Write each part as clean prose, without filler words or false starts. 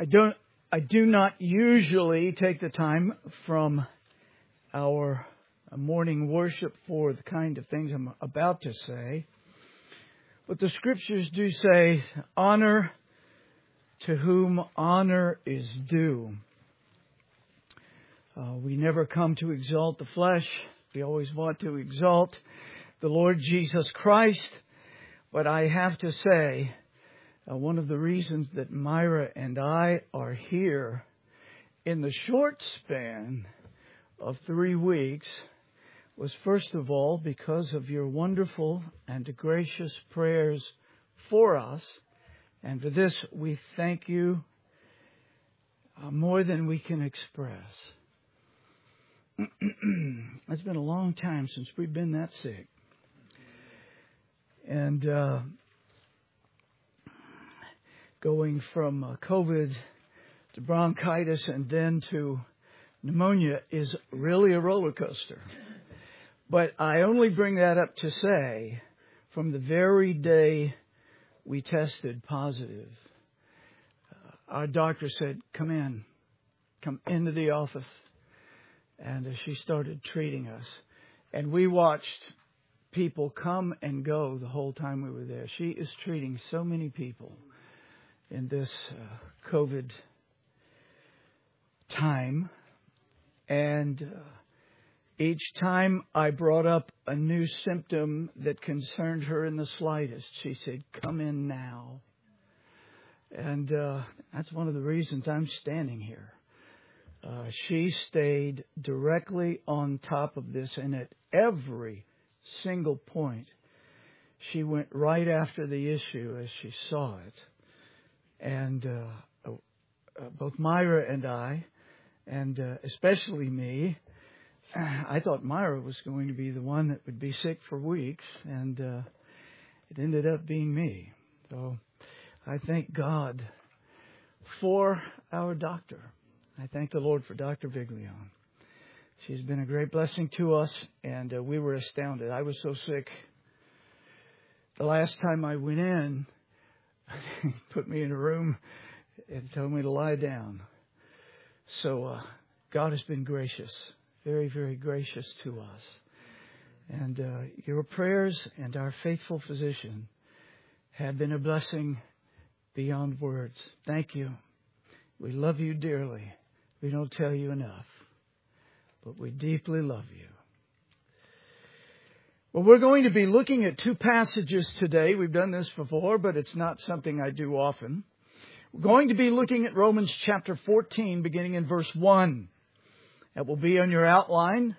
I do not usually take the time from our morning worship for the kind of things I'm about to say. But the Scriptures do say, honor to whom honor is due. We never come to exalt the flesh. We always want to exalt the Lord Jesus Christ. But I have to say, one of the reasons that Myra and I are here in the short span of 3 weeks was first of all because of your wonderful and gracious prayers for us. And for this, we thank you more than we can express. It's been a long time since we've been that sick. And going from COVID to bronchitis and then to pneumonia is really a roller coaster. But I only bring that up to say, from the very day we tested positive, our doctor said, come into the office. And she started treating us. And we watched people come and go the whole time we were there. She is treating so many people in this COVID time. And each time I brought up a new symptom that concerned her in the slightest, she said, come in now. And that's one of the reasons I'm standing here. She stayed directly on top of this, and at every single point, she went right after the issue as she saw it. And both Myra and I, and especially me, I thought Myra was going to be the one that would be sick for weeks, and it ended up being me. So I thank God for our doctor. I thank the Lord for Dr. Viglione. She's been a great blessing to us, and we were astounded. I was so sick. The last time I went in, he put me in a room and told me to lie down. So God has been gracious, very, very gracious to us. And your prayers and our faithful physician have been a blessing beyond words. Thank you. We love you dearly. We don't tell you enough, but we deeply love you. Well, we're going to be looking at 2 passages today. We've done this before, but it's not something I do often. We're going to be looking at Romans chapter 14, beginning in verse 1. That will be on your outline.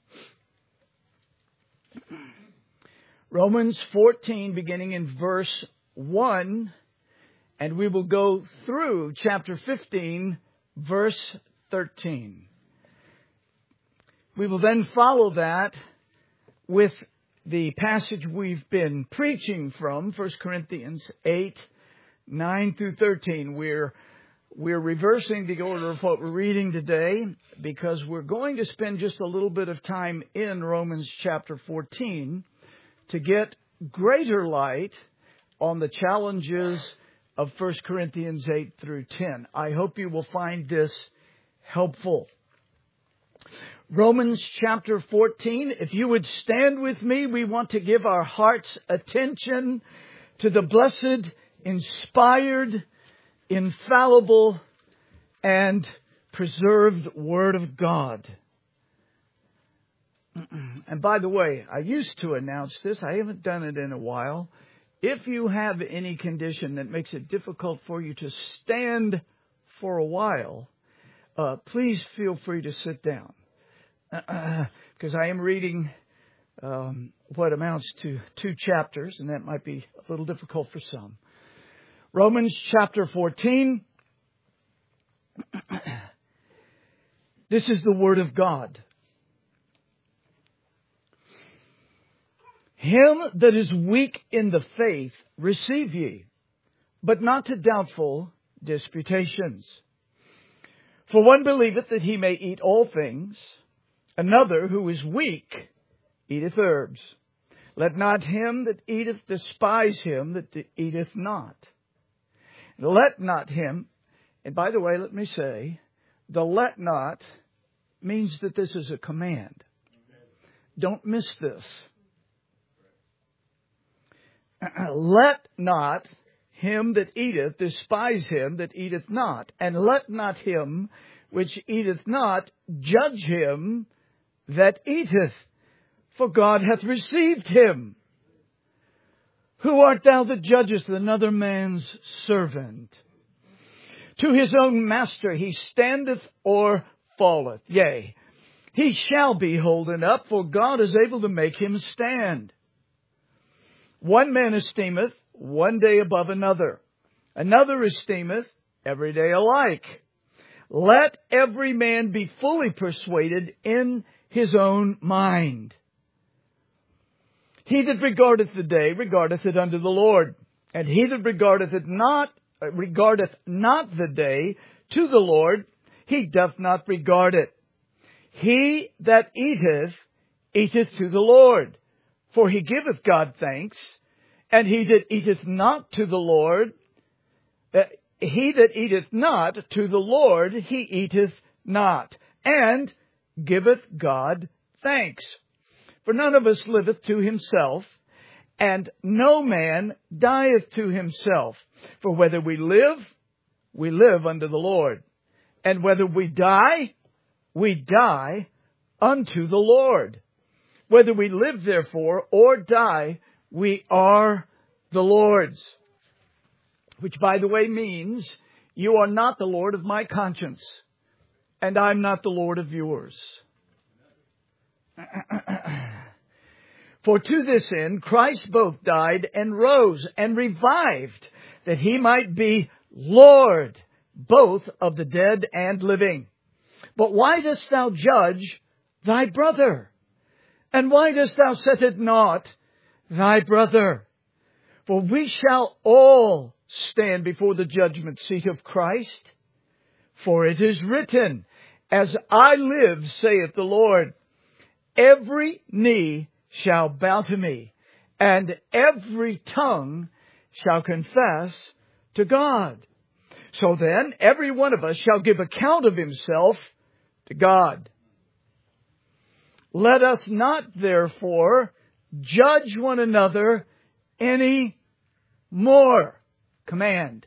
Romans 14, beginning in verse 1. And we will go through chapter 15, verse 13. We will then follow that with the passage we've been preaching from, 1 Corinthians 8, 9 through 13. We're reversing the order of what we're reading today because we're going to spend just a little bit of time in Romans chapter 14 to get greater light on the challenges of 1 Corinthians 8 through 10. I hope you will find this helpful. Romans chapter 14, if you would stand with me, we want to give our heart's attention to the blessed, inspired, infallible, and preserved Word of God. And by the way, I used to announce this. I haven't done it in a while. If you have any condition that makes it difficult for you to stand for a while, please feel free to sit down. Because I am reading what amounts to 2 chapters, and that might be a little difficult for some. Romans chapter 14. This is the Word of God. Him that is weak in the faith receive ye, but not to doubtful disputations. For one believeth that he may eat all things, another who is weak eateth herbs. Let not him that eateth despise him that eateth not. Let not him And by the way, let me say, the let not means that this is a command. Don't miss this. Let not him that eateth despise him that eateth not, and let not him which eateth not judge him that eateth, for God hath received him. Who art thou that judgest another man's servant? To his own master he standeth or falleth. Yea, he shall be holden up, for God is able to make him stand. One man esteemeth one day above another. Another esteemeth every day alike. Let every man be fully persuaded in his own mind. He that regardeth the day regardeth it unto the Lord, and he that regardeth not the day to the Lord, he doth not regard it. He that eateth, eateth to the Lord, for he giveth God thanks. And he that eateth not to the Lord, he that eateth not to the Lord, he eateth not, and giveth God thanks. For none of us liveth to himself, and no man dieth to himself. For whether we live unto the Lord. And whether we die unto the Lord. Whether we live, therefore, or die, we are the Lord's. Which, by the way, means you are not the Lord of my conscience, and I'm not the Lord of yours. For to this end Christ both died and rose and revived, that he might be Lord both of the dead and living. But why dost thou judge thy brother? And why dost thou set at naught thy brother? For we shall all stand before the judgment seat of Christ. For it is written, As I live, saith the Lord, every knee shall bow to me, and every tongue shall confess to God. So then, every one of us shall give account of himself to God. Let us not, therefore, judge one another any more. Command.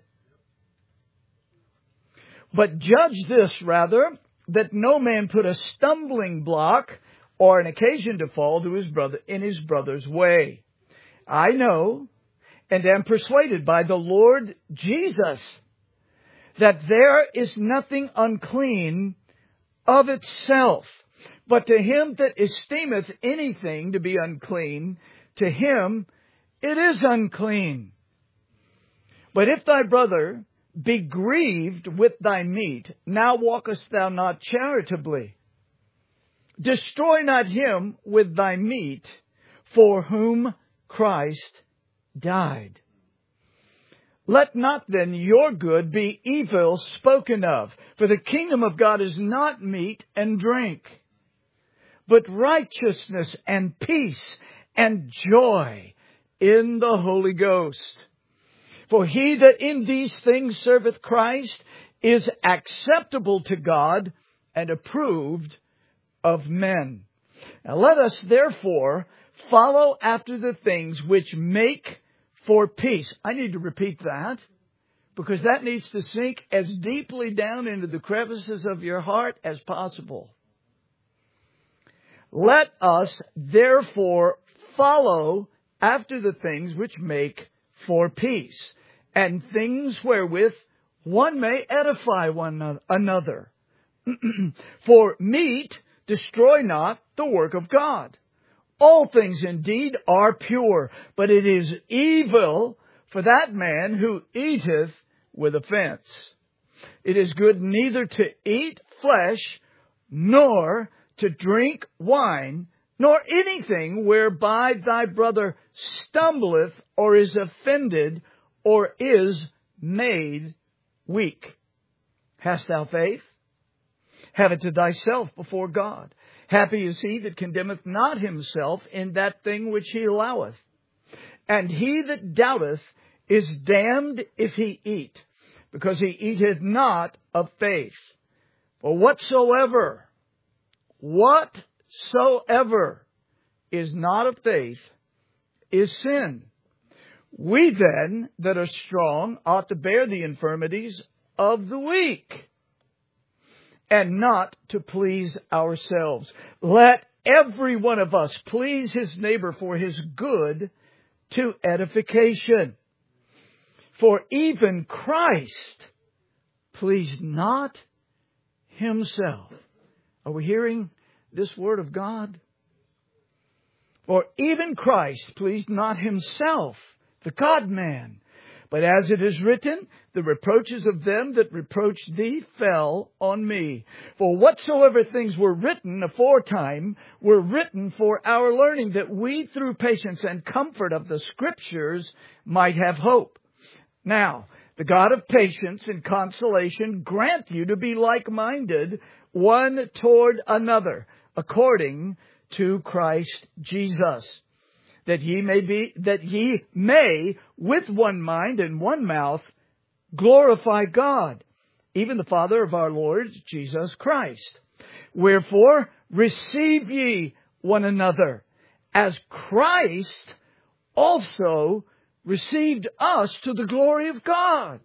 But judge this rather, that no man put a stumbling block or an occasion to fall to his brother in his brother's way. I know and am persuaded by the Lord Jesus that there is nothing unclean of itself, but to him that esteemeth anything to be unclean, to him it is unclean. But if thy brother be grieved with thy meat, now walkest thou not charitably. Destroy not him with thy meat, for whom Christ died. Let not then your good be evil spoken of, for the kingdom of God is not meat and drink, but righteousness and peace and joy in the Holy Ghost. For he that in these things serveth Christ is acceptable to God and approved of men. Now let us therefore follow after the things which make for peace. I need to repeat that, because that needs to sink as deeply down into the crevices of your heart as possible. Let us therefore follow after the things which make for peace, and things wherewith one may edify one another. For meat destroy not the work of God. All things indeed are pure, but it is evil for that man who eateth with offense. It is good neither to eat flesh, nor to drink wine, nor anything whereby thy brother stumbleth, or is offended, or is made weak. Hast thou faith? Have it to thyself before God. Happy is he that condemneth not himself in that thing which he alloweth. And he that doubteth is damned if he eat, because he eateth not of faith. For whatsoever is not of faith is sin. We then that are strong ought to bear the infirmities of the weak, and not to please ourselves. Let every one of us please his neighbor for his good to edification. For even Christ pleased not himself. Are we hearing this word of God? For even Christ pleased not himself, the God-man. But as it is written, the reproaches of them that reproached thee fell on me. For whatsoever things were written aforetime were written for our learning, that we through patience and comfort of the Scriptures might have hope. Now, the God of patience and consolation grant you to be like-minded one toward another, according to Christ Jesus, that ye may with one mind and one mouth glorify God, even the Father of our Lord Jesus Christ. Wherefore receive ye one another, as Christ also received us to the glory of God.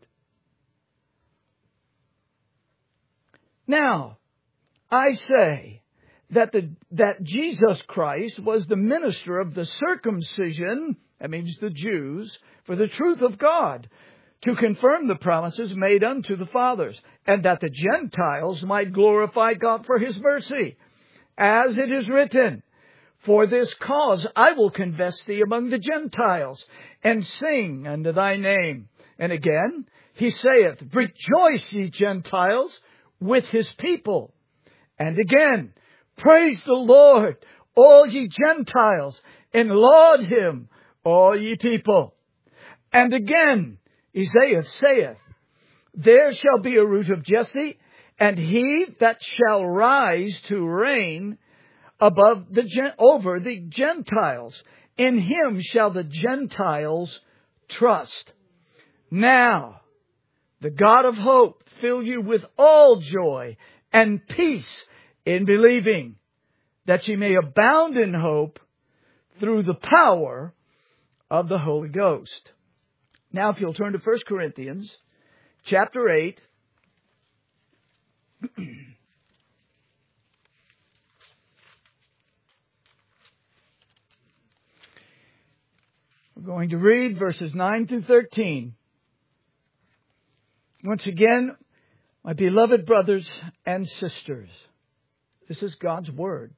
Now, I say that Jesus Christ was the minister of the circumcision, that means the Jews, for the truth of God, to confirm the promises made unto the fathers, and that the Gentiles might glorify God for his mercy. As it is written, for this cause I will confess thee among the Gentiles, and sing unto thy name. And again, he saith, rejoice, ye Gentiles, with his people. And again, praise the Lord, all ye Gentiles, and laud him, all ye people. And again, Isaiah saith, there shall be a root of Jesse, and he that shall rise to reign over the Gentiles. In him shall the Gentiles trust. Now, the God of hope fill you with all joy and peace in believing, that ye may abound in hope through the power of the Holy Ghost. Now, if you'll turn to 1 Corinthians chapter 8. We're going to read verses 9 through 13. Once again, my beloved brothers and sisters, this is God's Word.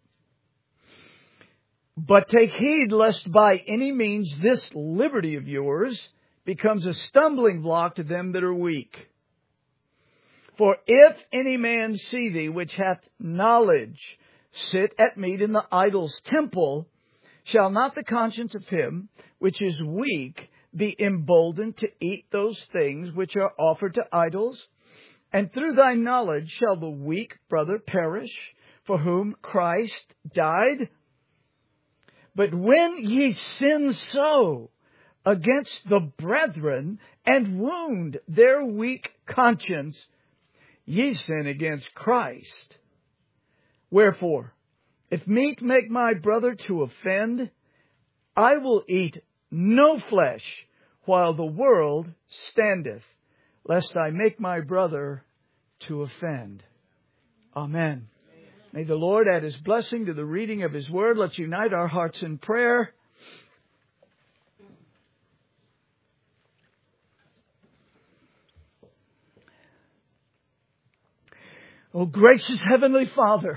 But take heed lest by any means this liberty of yours becomes a stumbling block to them that are weak. For if any man see thee which hath knowledge sit at meat in the idol's temple, shall not the conscience of him which is weak be emboldened to eat those things which are offered to idols? And through thy knowledge shall the weak brother perish, for whom Christ died? But when ye sin so against the brethren, and wound their weak conscience, ye sin against Christ. Wherefore, if meat make my brother to offend, I will eat no flesh while the world standeth, lest I make my brother to offend. Amen. May the Lord add his blessing to the reading of his word. Let's unite our hearts in prayer. Oh, gracious Heavenly Father.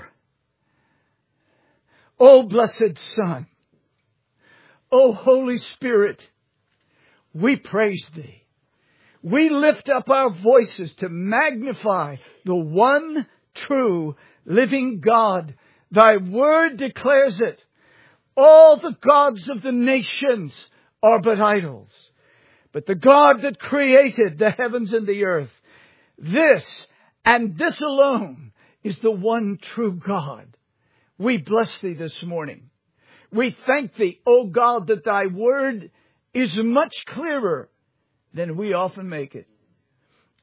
Oh, blessed Son. Oh, Holy Spirit. We praise thee. We lift up our voices to magnify the one true living God. Thy word declares it. All the gods of the nations are but idols. But the God that created the heavens and the earth, this and this alone is the one true God. We bless thee this morning. We thank thee, O God, that thy word is much clearer than we often make it.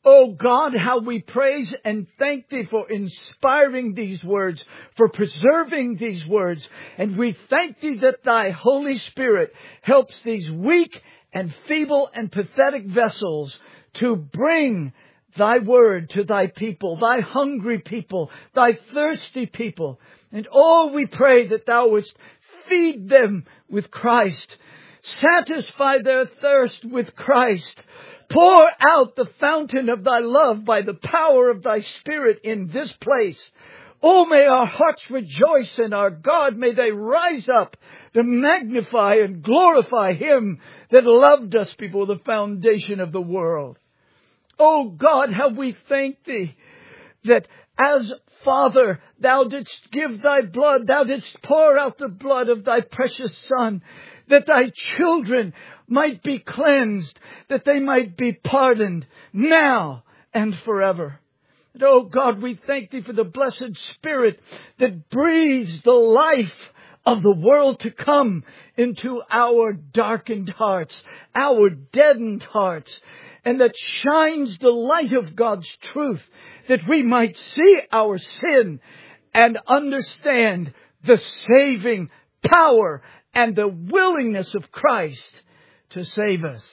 Oh God, how we praise and thank Thee for inspiring these words, for preserving these words. And we thank Thee that Thy Holy Spirit helps these weak and feeble and pathetic vessels to bring Thy word to Thy people, Thy hungry people, Thy thirsty people. And oh, we pray that Thou wouldst feed them with Christ, satisfy their thirst with Christ. Pour out the fountain of Thy love by the power of Thy Spirit in this place. Oh, may our hearts rejoice in our God. May they rise up to magnify and glorify Him that loved us before the foundation of the world. Oh God, how we thank Thee that as Father, Thou didst give Thy blood, Thou didst pour out the blood of Thy precious Son, that Thy children might be cleansed, that they might be pardoned now and forever. And oh God, we thank Thee for the blessed Spirit that breathes the life of the world to come into our darkened hearts, our deadened hearts, and that shines the light of God's truth, that we might see our sin and understand the saving power and the willingness of Christ to save us.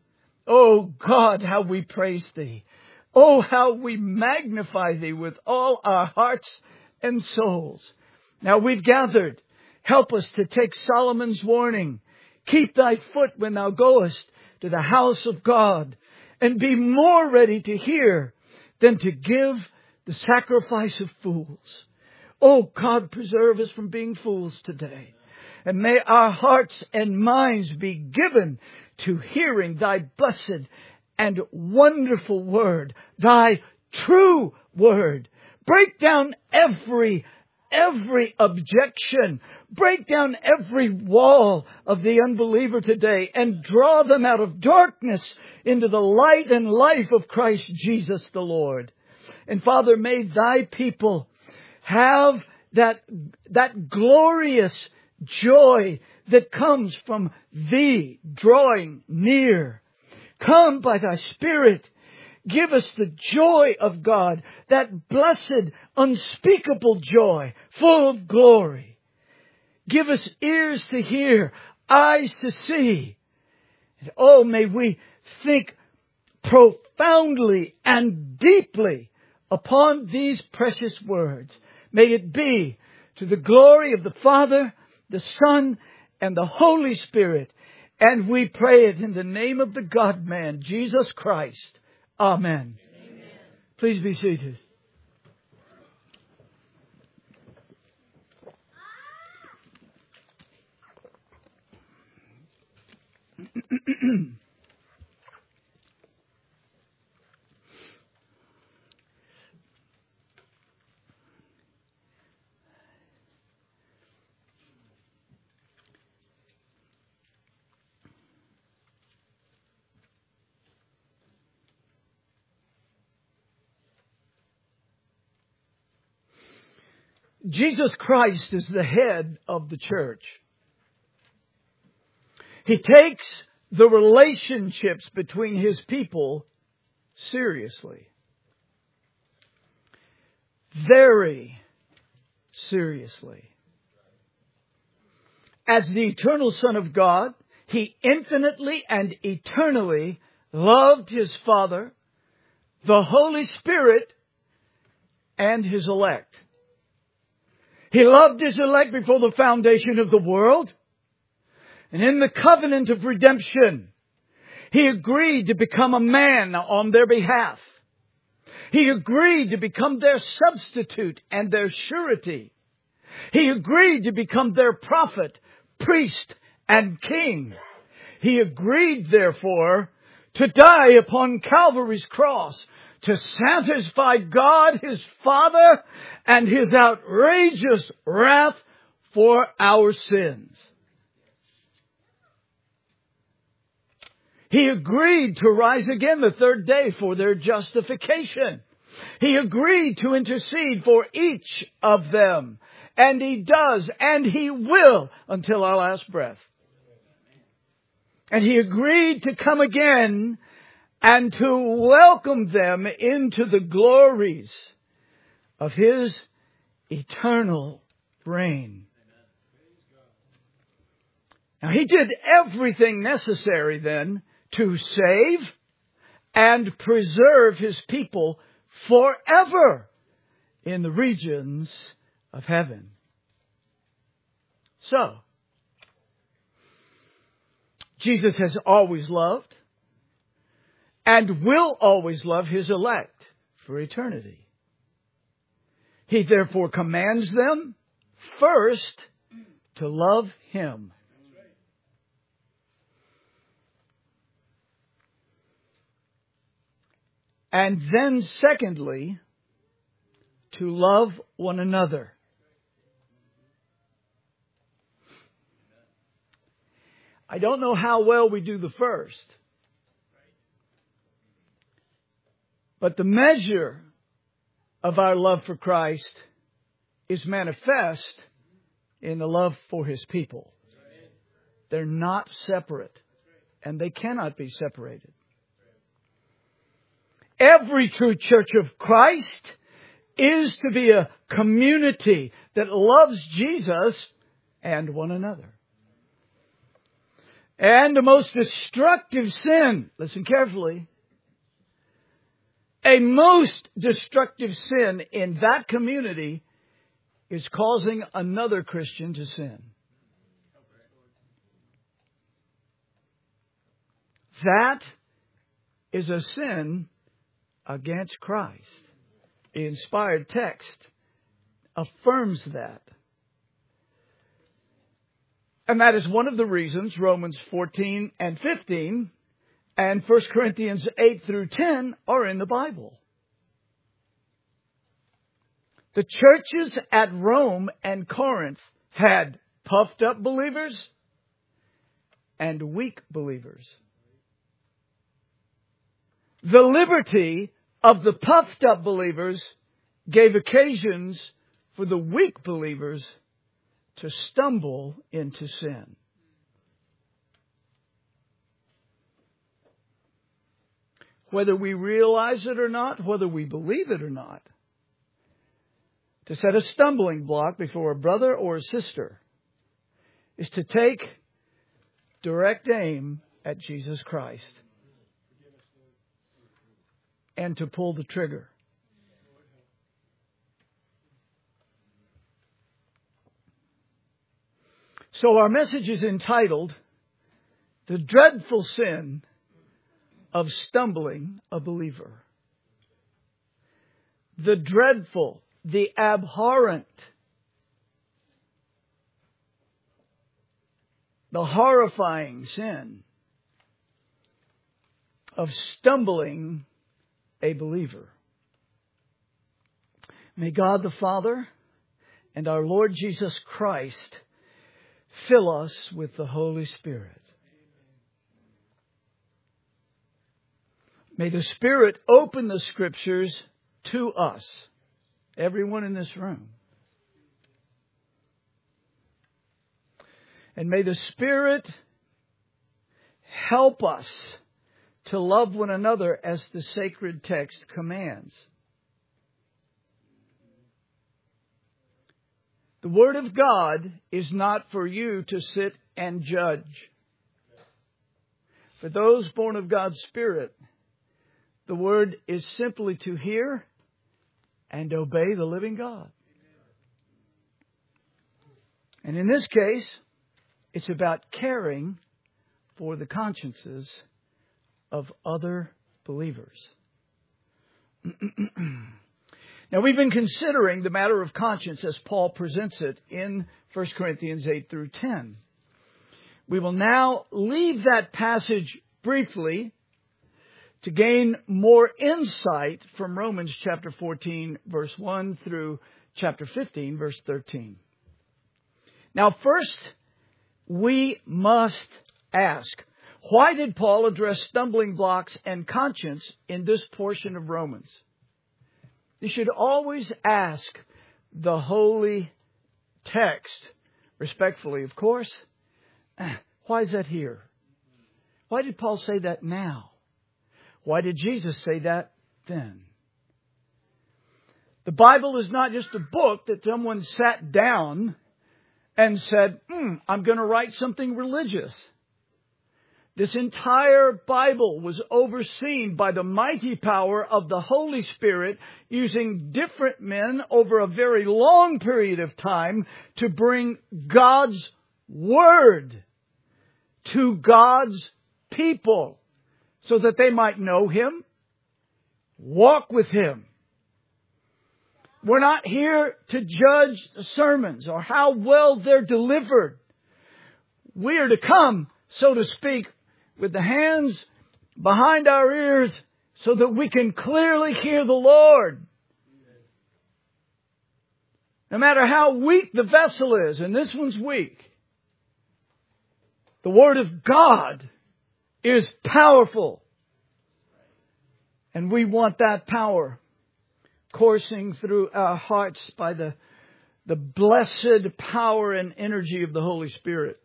Oh God, how we praise Thee. Oh, how we magnify Thee with all our hearts and souls. Now we've gathered. Help us to take Solomon's warning. Keep thy foot when thou goest to the house of God, and be more ready to hear than to give the sacrifice of fools. Oh God, preserve us from being fools today. And may our hearts and minds be given to hearing Thy blessed and wonderful word, Thy true word. Break down every objection. Break down every wall of the unbeliever today and draw them out of darkness into the light and life of Christ Jesus the Lord. And Father, may Thy people have that glorious joy that comes from Thee drawing near. Come by Thy Spirit. Give us the joy of God, that blessed, unspeakable joy, full of glory. Give us ears to hear, eyes to see. And oh, may we think profoundly and deeply upon these precious words. May it be to the glory of the Father, the Son, and the Holy Spirit. And we pray it in the name of the God-man, Jesus Christ. Amen. Amen. Please be seated. Jesus Christ is the head of the church. He takes the relationships between His people seriously. Very seriously. As the eternal Son of God, He infinitely and eternally loved His Father, the Holy Spirit, and His elect. He loved His elect before the foundation of the world. And in the covenant of redemption, He agreed to become a man on their behalf. He agreed to become their substitute and their surety. He agreed to become their prophet, priest, and king. He agreed, therefore, to die upon Calvary's cross to satisfy God, His Father, and His outrageous wrath for our sins. He agreed to rise again the third day for their justification. He agreed to intercede for each of them. And He does, and He will until our last breath. And He agreed to come again and to welcome them into the glories of His eternal reign. Now, He did everything necessary then to save and preserve His people forever in the regions of heaven. So, Jesus has always loved and will always love His elect for eternity. He therefore commands them first to love Him. And then secondly, to love one another. I don't know how well we do the first, but the measure of our love for Christ is manifest in the love for His people. They're not separate, and they cannot be separated. Every true church of Christ is to be a community that loves Jesus and one another. And the most destructive sin, listen carefully, a most destructive sin in that community is causing another Christian to sin. That is a sin against Christ. The inspired text affirms that. And that is one of the reasons Romans 14 and 15 and 1 Corinthians 8 through 10 are in the Bible. The churches at Rome and Corinth had puffed up believers and weak believers. The liberty of the puffed up believers gave occasions for the weak believers to stumble into sin. Whether we realize it or not, whether we believe it or not, to set a stumbling block before a brother or a sister is to take direct aim at Jesus Christ and to pull the trigger. So our message is entitled, The Dreadful Sin of Stumbling a Believer. The dreadful, the abhorrent, the horrifying sin of stumbling a believer. May God the Father and our Lord Jesus Christ fill us with the Holy Spirit. May the Spirit open the Scriptures to us, everyone in this room. And may the Spirit help us to love one another as the sacred text commands. The Word of God is not for you to sit and judge. For those born of God's Spirit, the Word is simply to hear and obey the living God. And in this case, it's about caring for the consciences of other believers. Now, we've been considering the matter of conscience as Paul presents it in 1 Corinthians 8 through 10. We will now leave that passage briefly to gain more insight from Romans chapter 14, verse 1 through chapter 15, verse 13. Now, first, we must ask, why did Paul address stumbling blocks and conscience in this portion of Romans? You should always ask the holy text, respectfully, of course. Why is that here? Why did Paul say that now? Why did Jesus say that then? The Bible is not just a book that someone sat down and said, I'm going to write something religious. This entire Bible was overseen by the mighty power of the Holy Spirit, using different men over a very long period of time to bring God's Word to God's people so that they might know Him, walk with Him. We're not here to judge the sermons or how well they're delivered. We are to come, so to speak, with the hands behind our ears so that we can clearly hear the Lord. No matter how weak the vessel is, and this one's weak, the Word of God is powerful. And we want that power coursing through our hearts by the blessed power and energy of the Holy Spirit.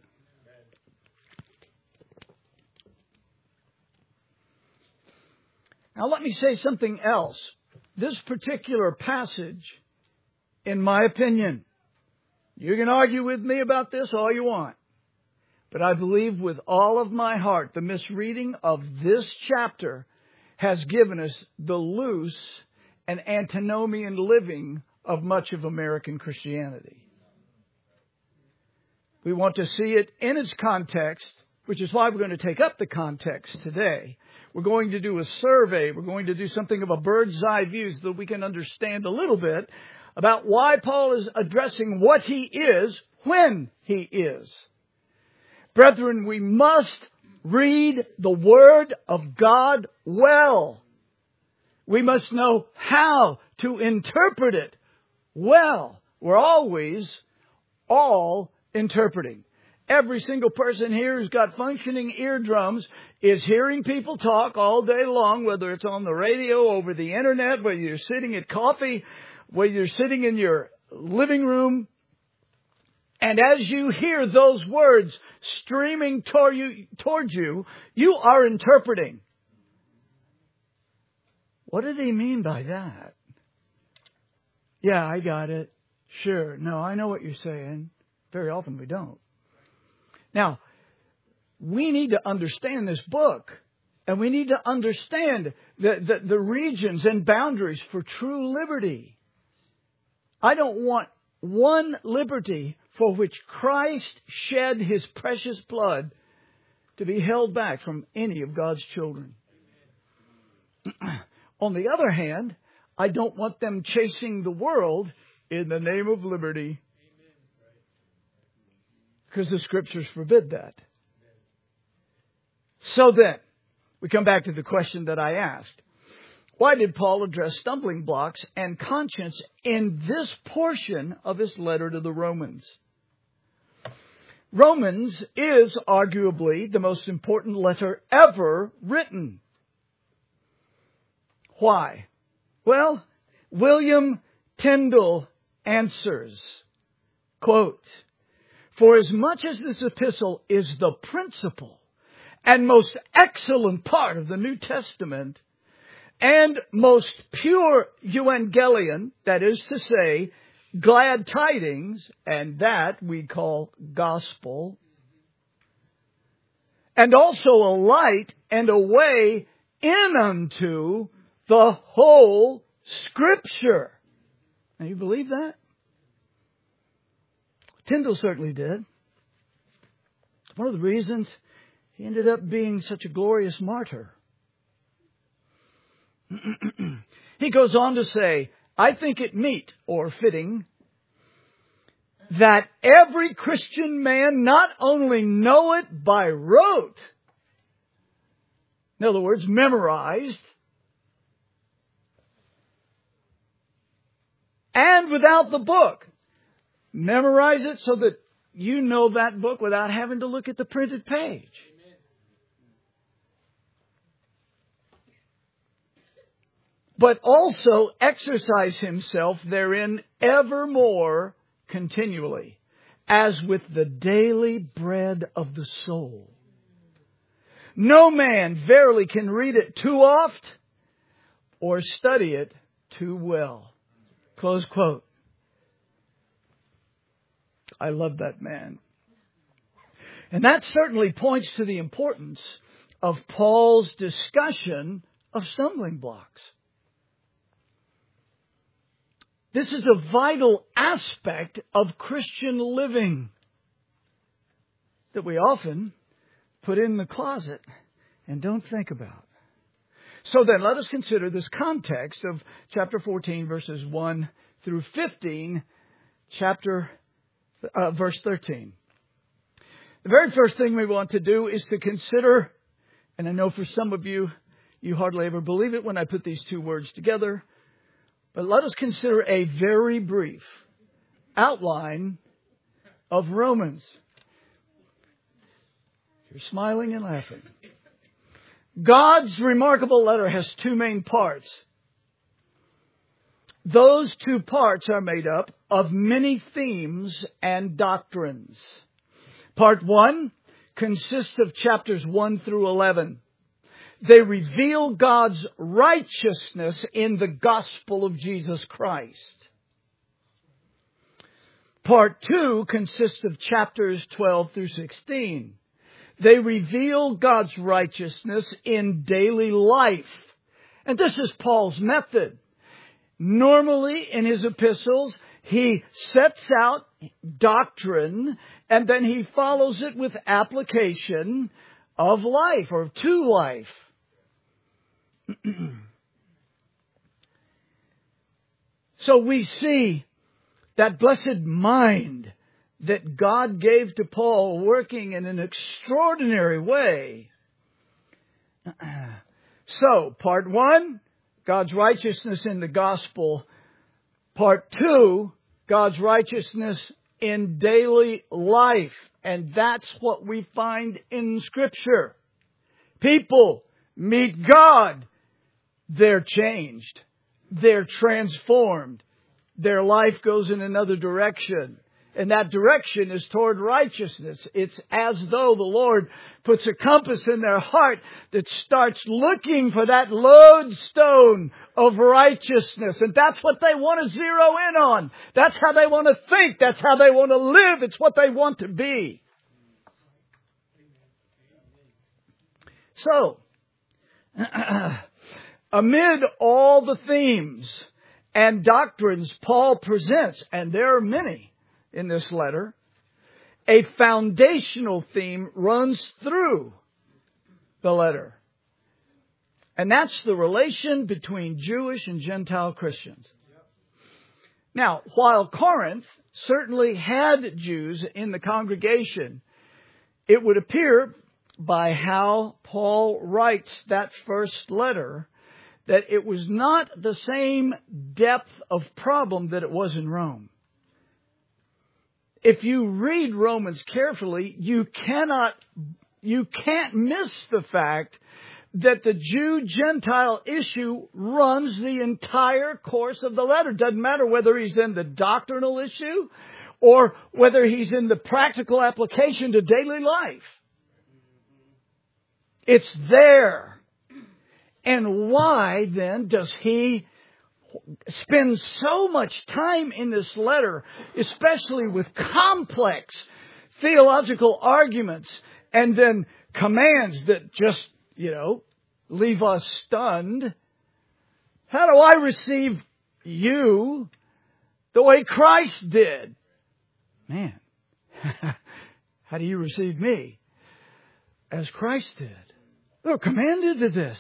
Now let me say something else. This particular passage, in my opinion, you can argue with me about this all you want, but I believe with all of my heart the misreading of this chapter has given us the loose and antinomian living of much of American Christianity. We want to see it in its context, which is why we're going to take up the context today. We're going to do a survey. We're going to do something of a bird's eye view so that we can understand a little bit about why Paul is addressing what he is when he is. Brethren, we must read the Word of God well. We must know how to interpret it well. We're always all interpreting. Every single person here who's got functioning eardrums is hearing people talk all day long, whether it's on the radio, over the internet, whether you're sitting at coffee, whether you're sitting in your living room. And as you hear those words streaming towards you, you are interpreting. What did he mean by that? Yeah, I got it. Sure. No, I know what you're saying. Very often we don't. Now, we need to understand this book, and we need to understand the regions and boundaries for true liberty. I don't want one liberty for which Christ shed His precious blood to be held back from any of God's children. On the other hand, I don't want them chasing the world in the name of liberty, because the Scriptures forbid that. So then, we come back to the question that I asked. Why did Paul address stumbling blocks and conscience in this portion of his letter to the Romans? Romans is arguably the most important letter ever written. Why? Well, William Tyndale answers, quote, "For as much as this epistle is the principal and most excellent part of the New Testament and most pure euangelion, that is to say, glad tidings, and that we call gospel, and also a light and a way in unto the whole Scripture." Now, you believe that? Tyndale certainly did. One of the reasons he ended up being such a glorious martyr. He goes on to say, "I think it meet or fitting that every Christian man not only know it by rote," in other words, memorized, "and without the book." Memorize it so that you know that book without having to look at the printed page. But also exercise himself therein evermore continually, as with the daily bread of the soul. No man verily can read it too oft or study it too well. Close quote. I love that man. And that certainly points to the importance of Paul's discussion of stumbling blocks. This is a vital aspect of Christian living that we often put in the closet and don't think about. So then let us consider this context of chapter 14, verses 1 through 15, verse 13. The very first thing we want to do is to consider, and I know for some of you, you hardly ever believe it when I put these two words together, but let us consider a very brief outline of Romans. You're smiling and laughing. God's remarkable letter has two main parts. Those two parts are made up of many themes and doctrines. Part 1 consists of chapters 1 through 11. They reveal God's righteousness in the gospel of Jesus Christ. Part 2 consists of chapters 12 through 16. They reveal God's righteousness in daily life. And this is Paul's method. Normally in his epistles, he sets out doctrine and then he follows it with application of life or to life. So we see that blessed mind that God gave to Paul working in an extraordinary way. So, part 1, God's righteousness in the gospel. Part 2, God's righteousness in daily life. And that's what we find in Scripture. People meet God. They're changed. They're transformed. Their life goes in another direction. And that direction is toward righteousness. It's as though the Lord puts a compass in their heart that starts looking for that lodestone of righteousness. And that's what they want to zero in on. That's how they want to think. That's how they want to live. It's what they want to be. So, amid all the themes and doctrines Paul presents, and there are many in this letter, a foundational theme runs through the letter. And that's the relation between Jewish and Gentile Christians. Now, while Corinth certainly had Jews in the congregation, it would appear by how Paul writes that first letter that it was not the same depth of problem that it was in Rome. If you read Romans carefully, you can't miss the fact that the Jew-Gentile issue runs the entire course of the letter. Doesn't matter whether he's in the doctrinal issue or whether he's in the practical application to daily life. It's there. And why then does he spend so much time in this letter, especially with complex theological arguments and then commands that just, leave us stunned? How do I receive you the way Christ did? Man, how do you receive me as Christ did? We're commanded to this.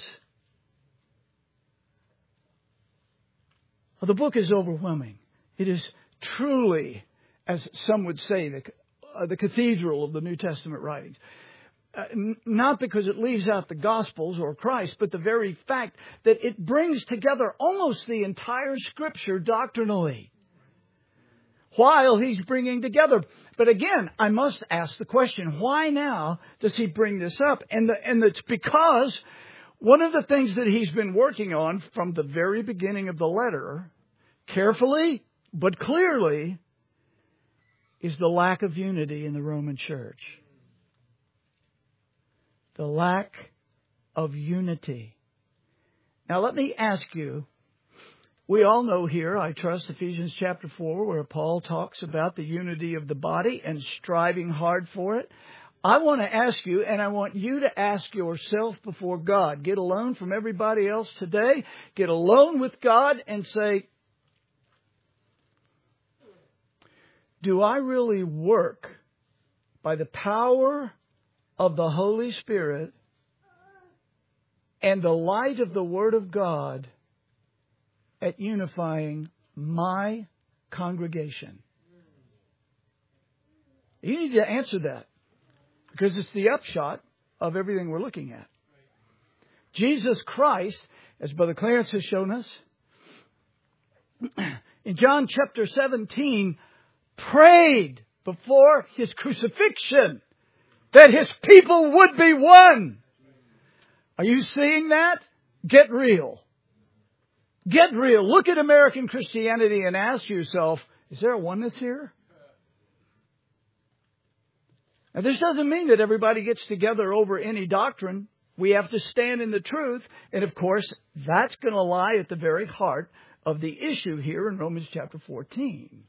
Well, the book is overwhelming. It is truly, as some would say, the cathedral of the New Testament writings. Not because it leaves out the Gospels or Christ, but the very fact that it brings together almost the entire Scripture doctrinally while he's bringing together. But again, I must ask the question, why now does he bring this up? And it's because one of the things that he's been working on from the very beginning of the letter, carefully but clearly, is the lack of unity in the Roman church. the lack of unity. Now let me ask you, we all know here, I trust, Ephesians chapter 4, where Paul talks about the unity of the body and striving hard for it. I want to ask you, and I want you to ask yourself before God. Get alone from everybody else today. Get alone with God and say, do I really work by the power of the Holy Spirit and the light of the Word of God at unifying my congregation? You need to answer that, because it's the upshot of everything we're looking at. Jesus Christ, as Brother Clarence has shown us, in John chapter 17, prayed before His crucifixion that His people would be one. Are you seeing that? Get real. Get real. Look at American Christianity and ask yourself, is there a oneness here? Now, this doesn't mean that everybody gets together over any doctrine. We have to stand in the truth. And, of course, that's going to lie at the very heart of the issue here in Romans chapter 14.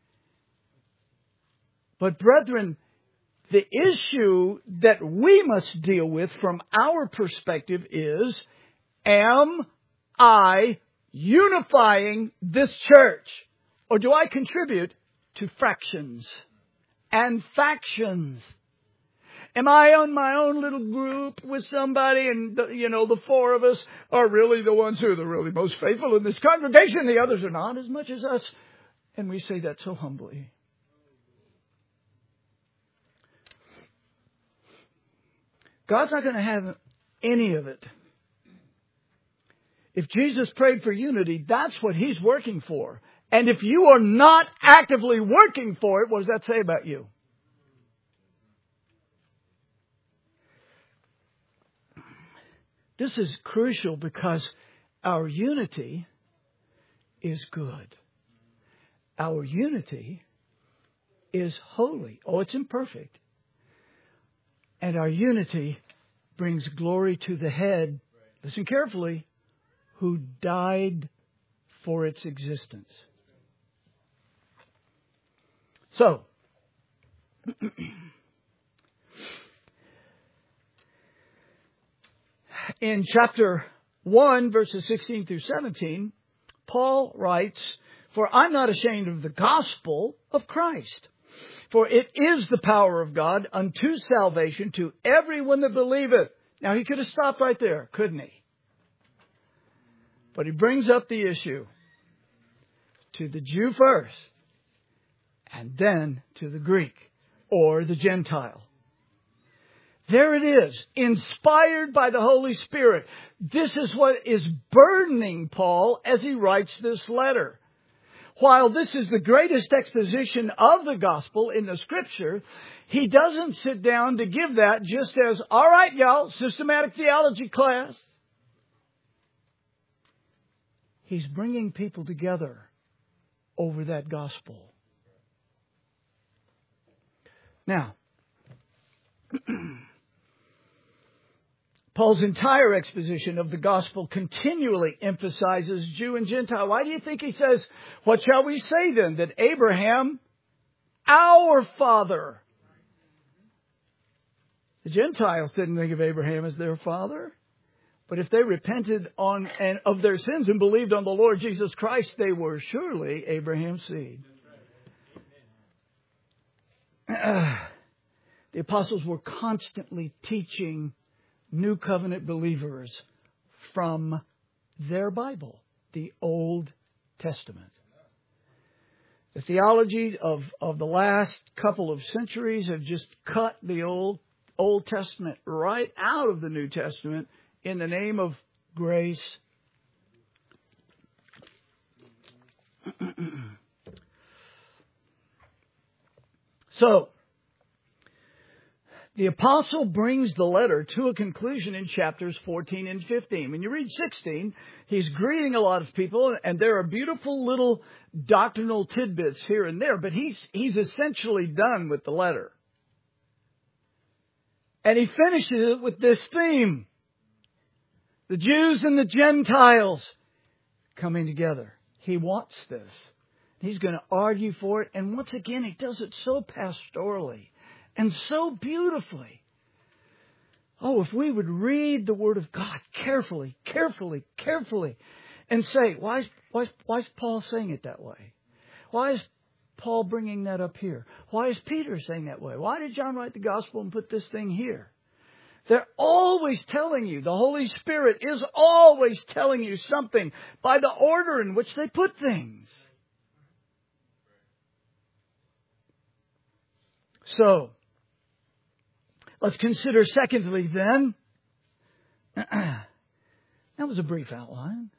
But, brethren, the issue that we must deal with from our perspective is, am I unifying this church? Or do I contribute to fractions and factions? Am I on my own little group with somebody and, the four of us are really the ones who are the really most faithful in this congregation. The others are not as much as us. And we say that so humbly. God's not going to have any of it. If Jesus prayed for unity, that's what He's working for. And if you are not actively working for it, what does that say about you? This is crucial because our unity is good. Our unity is holy. Oh, it's imperfect. And our unity brings glory to the head. Listen carefully. Who died for its existence. So, in chapter 1, verses 16 through 17, Paul writes, "For I'm not ashamed of the gospel of Christ. For it is the power of God unto salvation to everyone that believeth." Now, he could have stopped right there, couldn't he? But he brings up the issue to the Jew first, and then to the Greek or the Gentile. There it is, inspired by the Holy Spirit. This is what is burdening Paul as he writes this letter. While this is the greatest exposition of the gospel in the Scripture, he doesn't sit down to give that just as, all right, y'all, systematic theology class. He's bringing people together over that gospel. Now, Paul's entire exposition of the gospel continually emphasizes Jew and Gentile. Why do you think he says, what shall we say then? That Abraham, our father. The Gentiles didn't think of Abraham as their father. But if they repented of their sins and believed on the Lord Jesus Christ, they were surely Abraham's seed. The apostles were constantly teaching New Covenant believers from their Bible, the Old Testament. The theology of the last couple of centuries have just cut the Old Testament right out of the New Testament in the name of grace. So, the apostle brings the letter to a conclusion in chapters 14 and 15. When you read 16, he's greeting a lot of people, and there are beautiful little doctrinal tidbits here and there, but he's essentially done with the letter. And he finishes it with this theme. The Jews and the Gentiles coming together. He wants this. He's going to argue for it. And once again, he does it so pastorally and so beautifully. Oh, if we would read the Word of God carefully, and say, why is Paul saying it that way? Why is Paul bringing that up here? Why is Peter saying that way? Why did John write the Gospel and put this thing here? They're always telling you, the Holy Spirit is always telling you something by the order in which they put things. So, let's consider secondly then. That was a brief outline.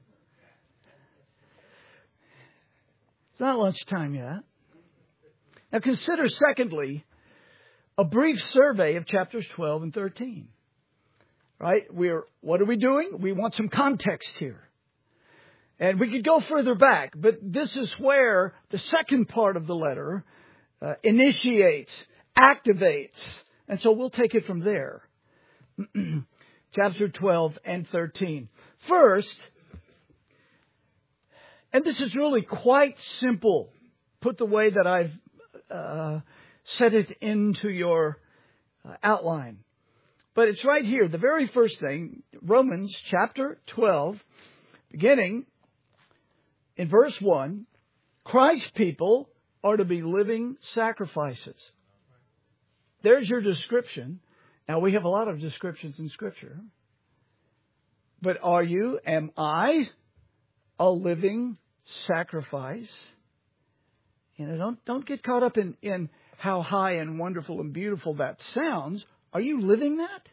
It's not lunchtime yet. Now consider secondly a brief survey of chapters 12 and 13. Right? What are we doing? We want some context here. And we could go further back, but this is where the second part of the letter initiates, activates. And so we'll take it from there. Chapter 12 and 13. First, and this is really quite simple, put the way that I've set it into your outline. But it's right here. The very first thing, Romans chapter 12, beginning in verse 1, Christ's people are to be living sacrifices. There's your description. Now, we have a lot of descriptions in Scripture. But am I a living sacrifice? Don't get caught up in how high and wonderful and beautiful that sounds. Are you living that?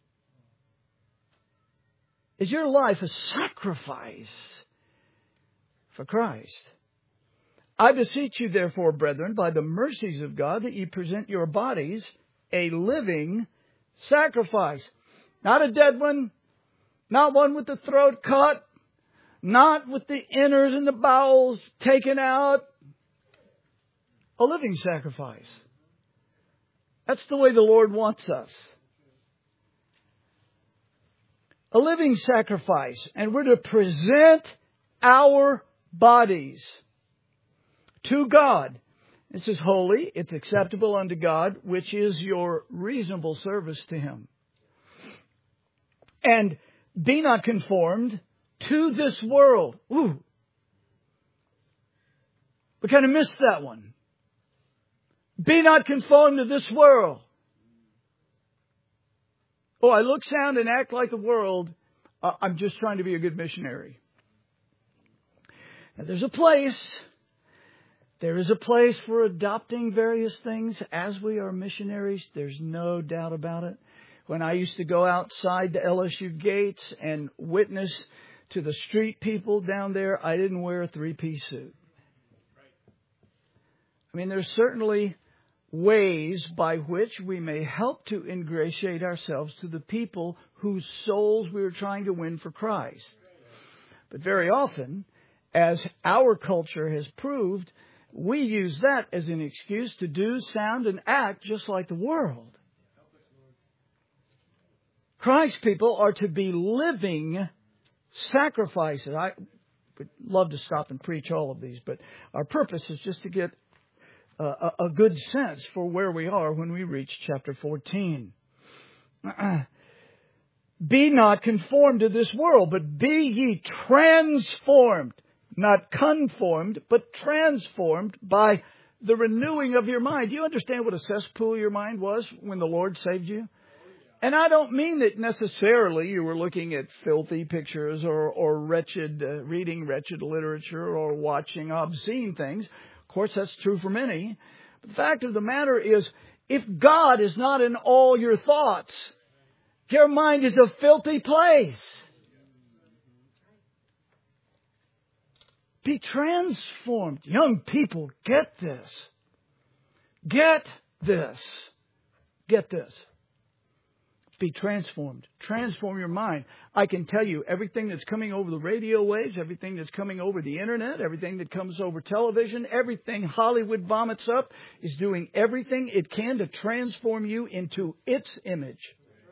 Is your life a sacrifice for Christ? I beseech you, therefore, brethren, by the mercies of God, that ye present your bodies a living sacrifice. Not a dead one, not one with the throat cut, not with the innards and the bowels taken out. A living sacrifice. That's the way the Lord wants us. A living sacrifice. And we're to present our bodies to God. This is holy. It's acceptable unto God, which is your reasonable service to Him. And be not conformed to this world. Ooh. We kind of missed that one. Be not conformed to this world. Oh, I look, sound, and act like the world. I'm just trying to be a good missionary. Now, there is a place for adopting various things as we are missionaries. There's no doubt about it. When I used to go outside the LSU gates and witness to the street people down there, I didn't wear a three-piece suit. I mean, there's certainly ways by which we may help to ingratiate ourselves to the people whose souls we are trying to win for Christ. But very often, as our culture has proved, we use that as an excuse to do, sound, and act just like the world. Christ's people are to be living sacrifices. I would love to stop and preach all of these, but our purpose is just to get a good sense for where we are when we reach chapter 14. Be not conformed to this world, but be ye transformed. Not conformed, but transformed by the renewing of your mind. Do you understand what a cesspool your mind was when the Lord saved you? And I don't mean that necessarily you were looking at filthy pictures or wretched, reading wretched literature or watching obscene things. Of course, that's true for many. But the fact of the matter is, if God is not in all your thoughts, your mind is a filthy place. Be transformed. Young people, get this. Get this. Get this. Be transformed. Transform your mind. I can tell you everything that's coming over the radio waves, everything that's coming over the internet, everything that comes over television, everything Hollywood vomits up is doing everything it can to transform you into its image.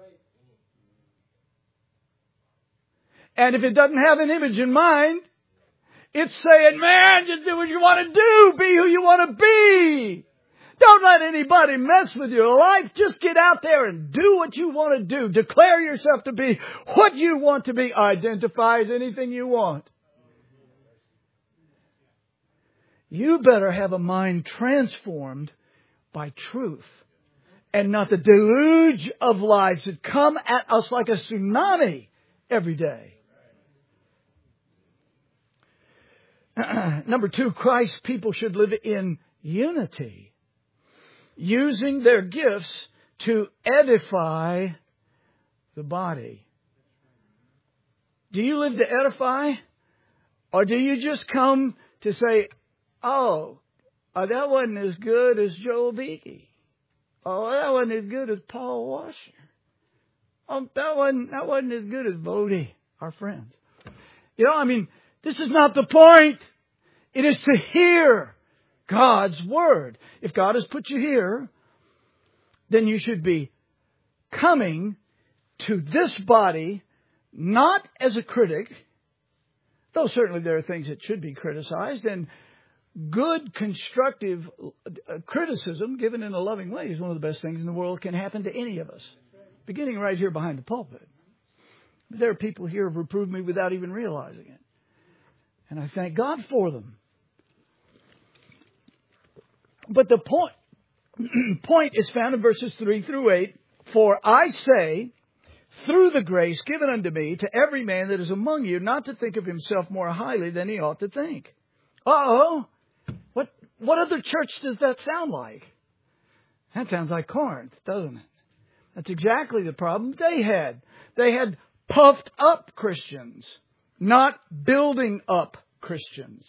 And if it doesn't have an image in mind, it's saying, man, just do what you want to do. Be who you want to be. Don't let anybody mess with your life. Just get out there and do what you want to do. Declare yourself to be what you want to be. Identify as anything you want. You better have a mind transformed by truth and not the deluge of lies that come at us like a tsunami every day. Number 2, Christ's people should live in unity, using their gifts to edify the body. Do you live to edify? Or do you just come to say, oh, that wasn't as good as Joel Beakey. Oh, that wasn't as good as Paul Washer. Oh, that wasn't as good as Bodie, our friends. This is not the point. It is to hear God's Word. If God has put you here, then you should be coming to this body not as a critic, though certainly there are things that should be criticized, and good, constructive criticism given in a loving way is one of the best things in the world can happen to any of us, beginning right here behind the pulpit. But there are people here who reproved me without even realizing it. And I thank God for them. But the point is found in verses 3 through 8. For I say, through the grace given unto me, to every man that is among you, not to think of himself more highly than he ought to think. What other church does that sound like? That sounds like Corinth, doesn't it? That's exactly the problem they had. They had puffed up Christians, not building up Christians.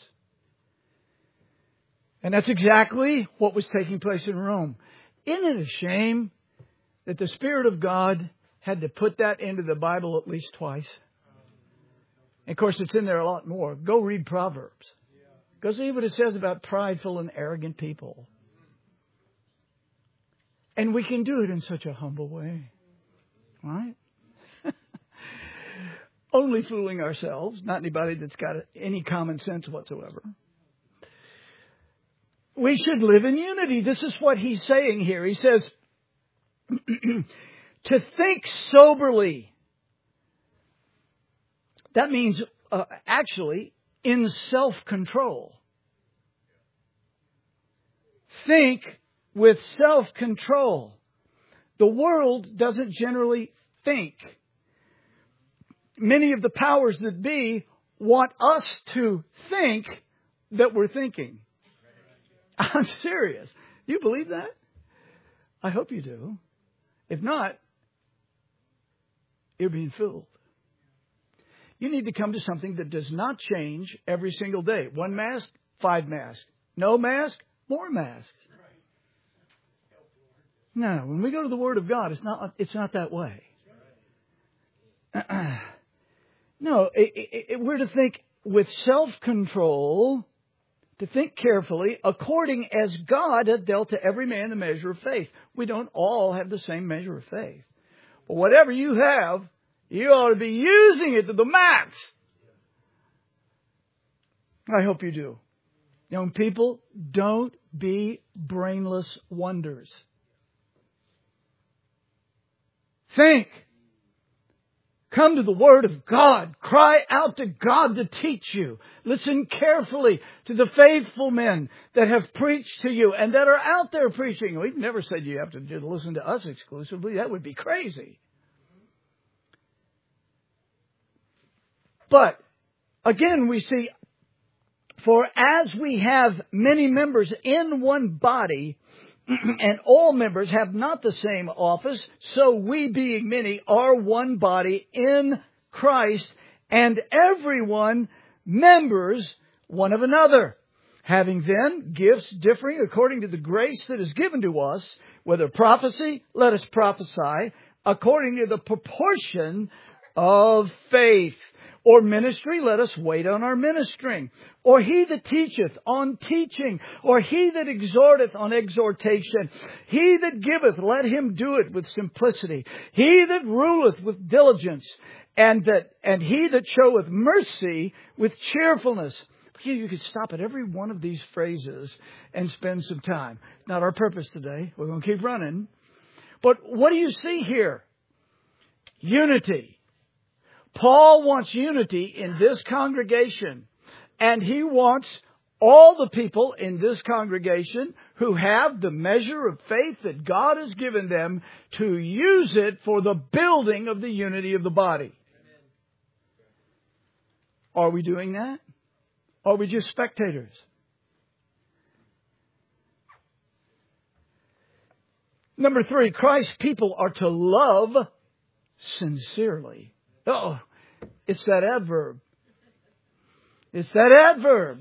And that's exactly what was taking place in Rome. Isn't it a shame that the Spirit of God had to put that into the Bible at least twice? And of course, it's in there a lot more. Go read Proverbs. Go see what it says about prideful and arrogant people. And we can do it in such a humble way. Right? Only fooling ourselves, not anybody that's got any common sense whatsoever. We should live in unity. This is what he's saying here. He says, to think soberly. That means, actually, in self-control. Think with self-control. The world doesn't generally think. Many of the powers that be want us to think that we're thinking. I'm serious. You believe that? I hope you do. If not, you're being fooled. You need to come to something that does not change every single day. 1 mask, 5 masks. No mask, more masks. No, when we go to the Word of God, it's not that way. No, we're to think with self-control, to think carefully, according as God hath dealt to every man the measure of faith. We don't all have the same measure of faith. But whatever you have, you ought to be using it to the max. I hope you do. Young people, don't be brainless wonders. Think. Come to the Word of God. Cry out to God to teach you. Listen carefully to the faithful men that have preached to you and that are out there preaching. We've never said you have to just listen to us exclusively. That would be crazy. But, again, we see, for as we have many members in one body, and all members have not the same office, so we, being many, are one body in Christ, and everyone members one of another. Having then gifts differing according to the grace that is given to us, whether prophecy, let us prophesy according to the proportion of faith. Or ministry, let us wait on our ministering. Or he that teacheth on teaching. Or he that exhorteth on exhortation. He that giveth, let him do it with simplicity. He that ruleth with diligence. And he that showeth mercy with cheerfulness. You could stop at every one of these phrases and spend some time. Not our purpose today. We're going to keep running. But what do you see here? Unity. Paul wants unity in this congregation. And he wants all the people in this congregation who have the measure of faith that God has given them to use it for the building of the unity of the body. Are we doing that? Or are we just spectators? Number 3, Christ's people are to love sincerely. Oh, it's that adverb. It's that adverb.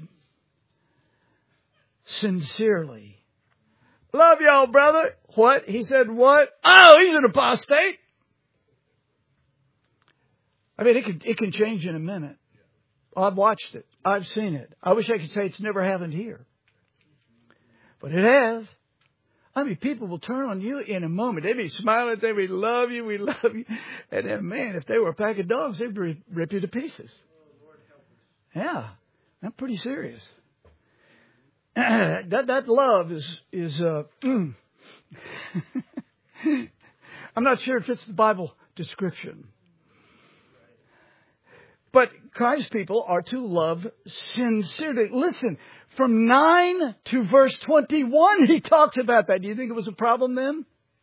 Sincerely. Love y'all, brother. What? He said what? Oh, he's an apostate. I mean, it can change in a minute. I've watched it. I've seen it. I wish I could say it's never happened here. But it has. I mean, people will turn on you in a moment. They'd be smiling. They'd be, love you, we love you. And then, man, if they were a pack of dogs, they'd rip you to pieces. Yeah, I'm pretty serious. That love is I'm not sure it fits the Bible description. But Christ's people are to love sincerely. Listen, from 9 to verse 21, he talks about that. Do you think it was a problem then?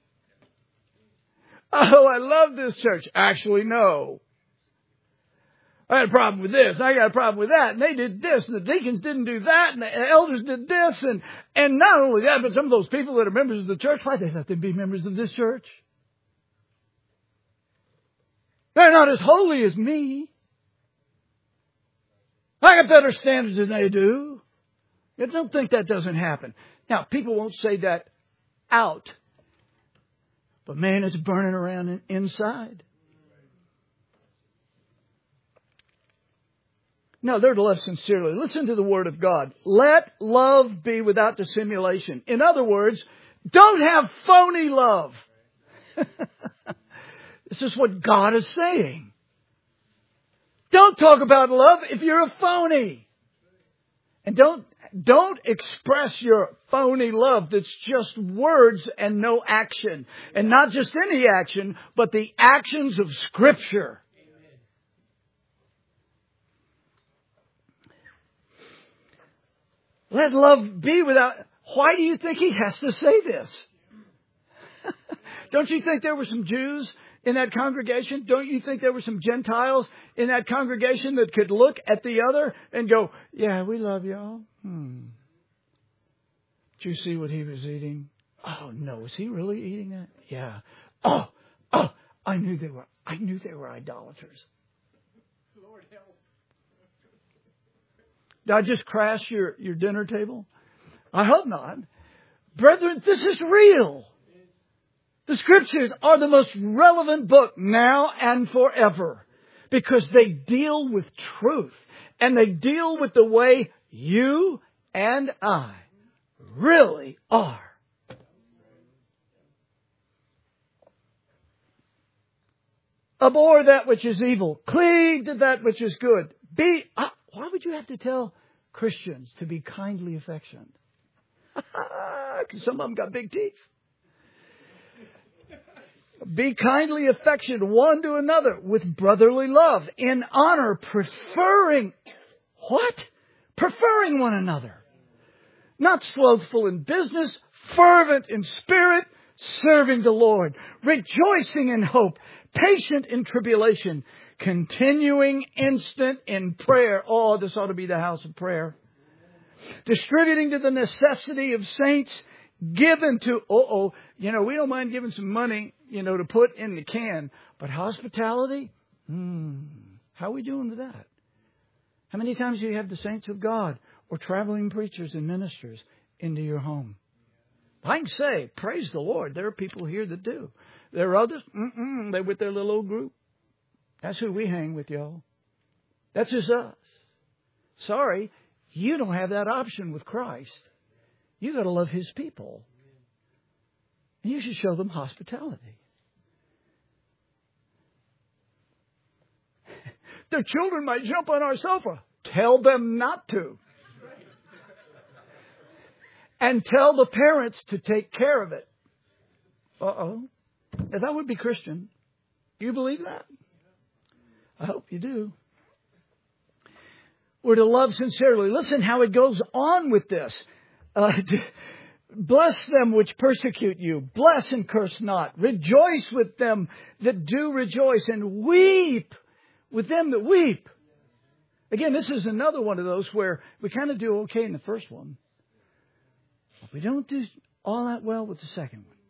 Oh, I love this church. Actually, no. I had a problem with this. I got a problem with that. And they did this. And the deacons didn't do that. And the elders did this. And not only that, but some of those people that are members of the church, why they let them be members of this church? They're not as holy as me. I got better standards than they do. You don't think that doesn't happen. Now, people won't say that out. But man, it's burning around inside. No, they're to love sincerely. Listen to the Word of God. Let love be without dissimulation. In other words, don't have phony love. This is what God is saying. Don't talk about love if you're a phony. And don't express your phony love that's just words and no action. And not just any action, but the actions of Scripture. Let love be without... Why do you think he has to say this? Don't you think there were some Jews in that congregation? Don't you think there were some Gentiles in that congregation that could look at the other and go, yeah, we love y'all. Did you see what he was eating? Oh, no. Was he really eating that? Yeah. Oh, I knew they were idolaters. Lord help. Did I just crash your dinner table? I hope not. Brethren, this is real. The Scriptures are the most relevant book now and forever because they deal with truth and they deal with the way you and I really are. Abhor that which is evil. Cleave to that which is good. Why would you have to tell Christians to be kindly affectionate? Because some of them got big teeth. Be kindly affectionate one to another with brotherly love, in honor, preferring one another. Not slothful in business, fervent in spirit, serving the Lord, rejoicing in hope, patient in tribulation, continuing instant in prayer. Oh, this ought to be the house of prayer. Distributing to the necessity of saints, given to, we don't mind giving some money, to put in the can. But hospitality? How are we doing with that? How many times do you have the saints of God or traveling preachers and ministers into your home? I can say, praise the Lord, there are people here that do. There are others, they're with their little old group. That's who we hang with, y'all. That's just us. Sorry, you don't have that option with Christ. You got to love His people. And you should show them hospitality. Their children might jump on our sofa. Tell them not to. And tell the parents to take care of it. Uh-oh. If that would be Christian. Do you believe that? I hope you do. We're to love sincerely. Listen how it goes on with this. Bless them which persecute you. Bless and curse not. Rejoice with them that do rejoice. And weep with them that weep. Again, this is another one of those where we kind of do okay in the first one. But we don't do all that well with the second one.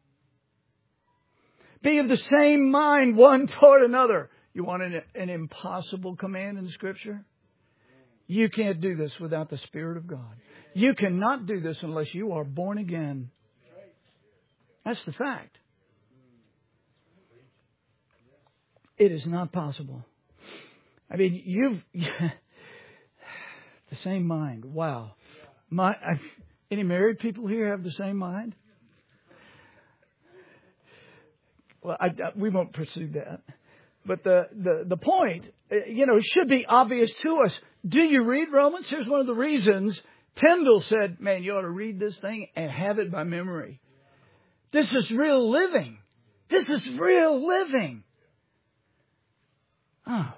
Be of the same mind one toward another. You want an impossible command in Scripture? You can't do this without the Spirit of God. You cannot do this unless you are born again. That's the fact. It is not possible. I mean, the same mind. Wow. Any married people here have the same mind? Well, we won't pursue that. But the point, should be obvious to us. Do you read Romans? Here's one of the reasons. Tyndall said, man, you ought to read this thing and have it by memory. This is real living. This is real living. Oh.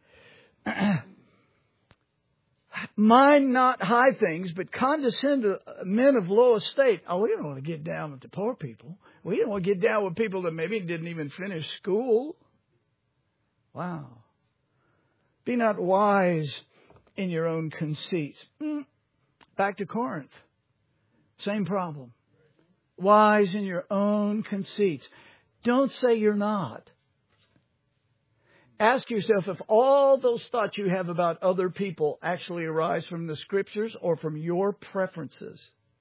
Mind not high things, but condescend to men of low estate. Oh, we don't want to get down with the poor people. We don't want to get down with people that maybe didn't even finish school. Wow. Be not wise in your own conceits. Back to Corinth. Same problem. Wise in your own conceits. Don't say you're not. Ask yourself if all those thoughts you have about other people actually arise from the Scriptures or from your preferences.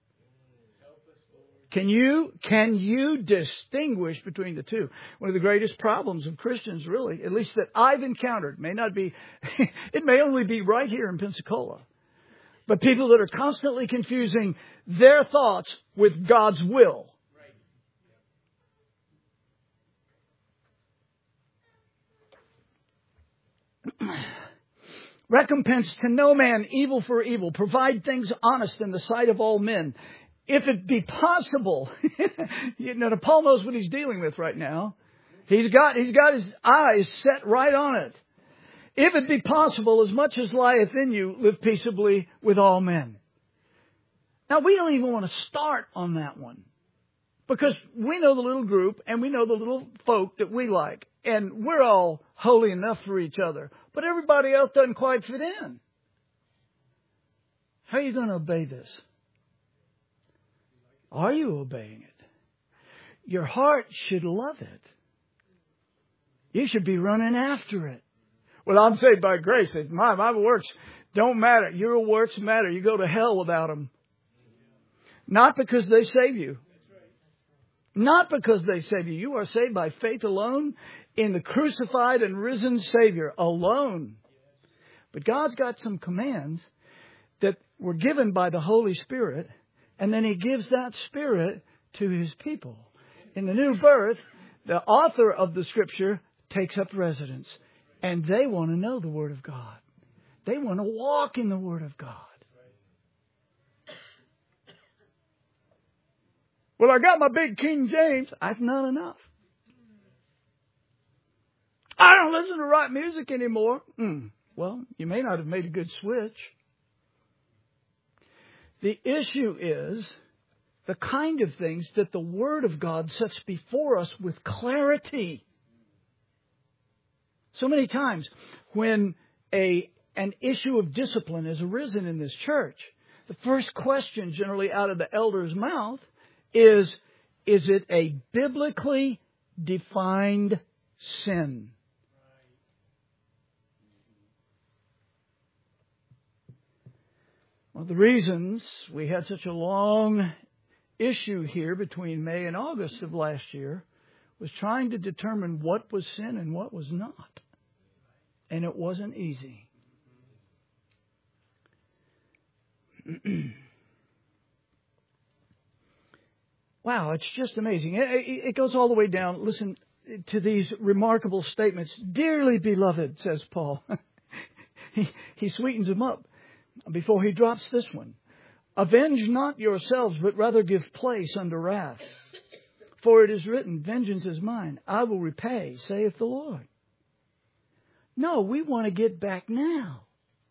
Can you distinguish between the two? One of the greatest problems of Christians, really, at least that I've encountered, it may only be right here in Pensacola, but people that are constantly confusing their thoughts with God's will. Recompense to no man evil for evil. Provide things honest in the sight of all men. If it be possible, Paul knows what he's dealing with right now. He's got his eyes set right on it. If it be possible, as much as lieth in you, live peaceably with all men. Now, we don't even want to start on that one. Because we know the little group and we know the little folk that we like. And we're all holy enough for each other. But everybody else doesn't quite fit in. How are you going to obey this? Are you obeying it? Your heart should love it. You should be running after it. Well, I'm saved by grace. My works don't matter. Your works matter. You go to hell without them. Not because they save you. Not because they save you. You are saved by faith alone in the crucified and risen Savior alone. But God's got some commands that were given by the Holy Spirit, and then He gives that Spirit to His people. In the new birth, the author of the Scripture takes up residence, and they want to know the Word of God. They want to walk in the Word of God. Well, I got my big King James. That's not enough. I don't listen to rock music anymore. Well, you may not have made a good switch. The issue is the kind of things that the Word of God sets before us with clarity. So many times when an issue of discipline has arisen in this church, the first question generally out of the elder's mouth is it a biblically defined sin? One of the reasons we had such a long issue here between May and August of last year was trying to determine what was sin and what was not. And it wasn't easy. Wow, it's just amazing. It goes all the way down. Listen to these remarkable statements. Dearly beloved, says Paul. He sweetens them up before he drops this one. Avenge not yourselves, but rather give place unto wrath. For it is written, vengeance is mine. I will repay, saith the Lord. No, we want to get back now.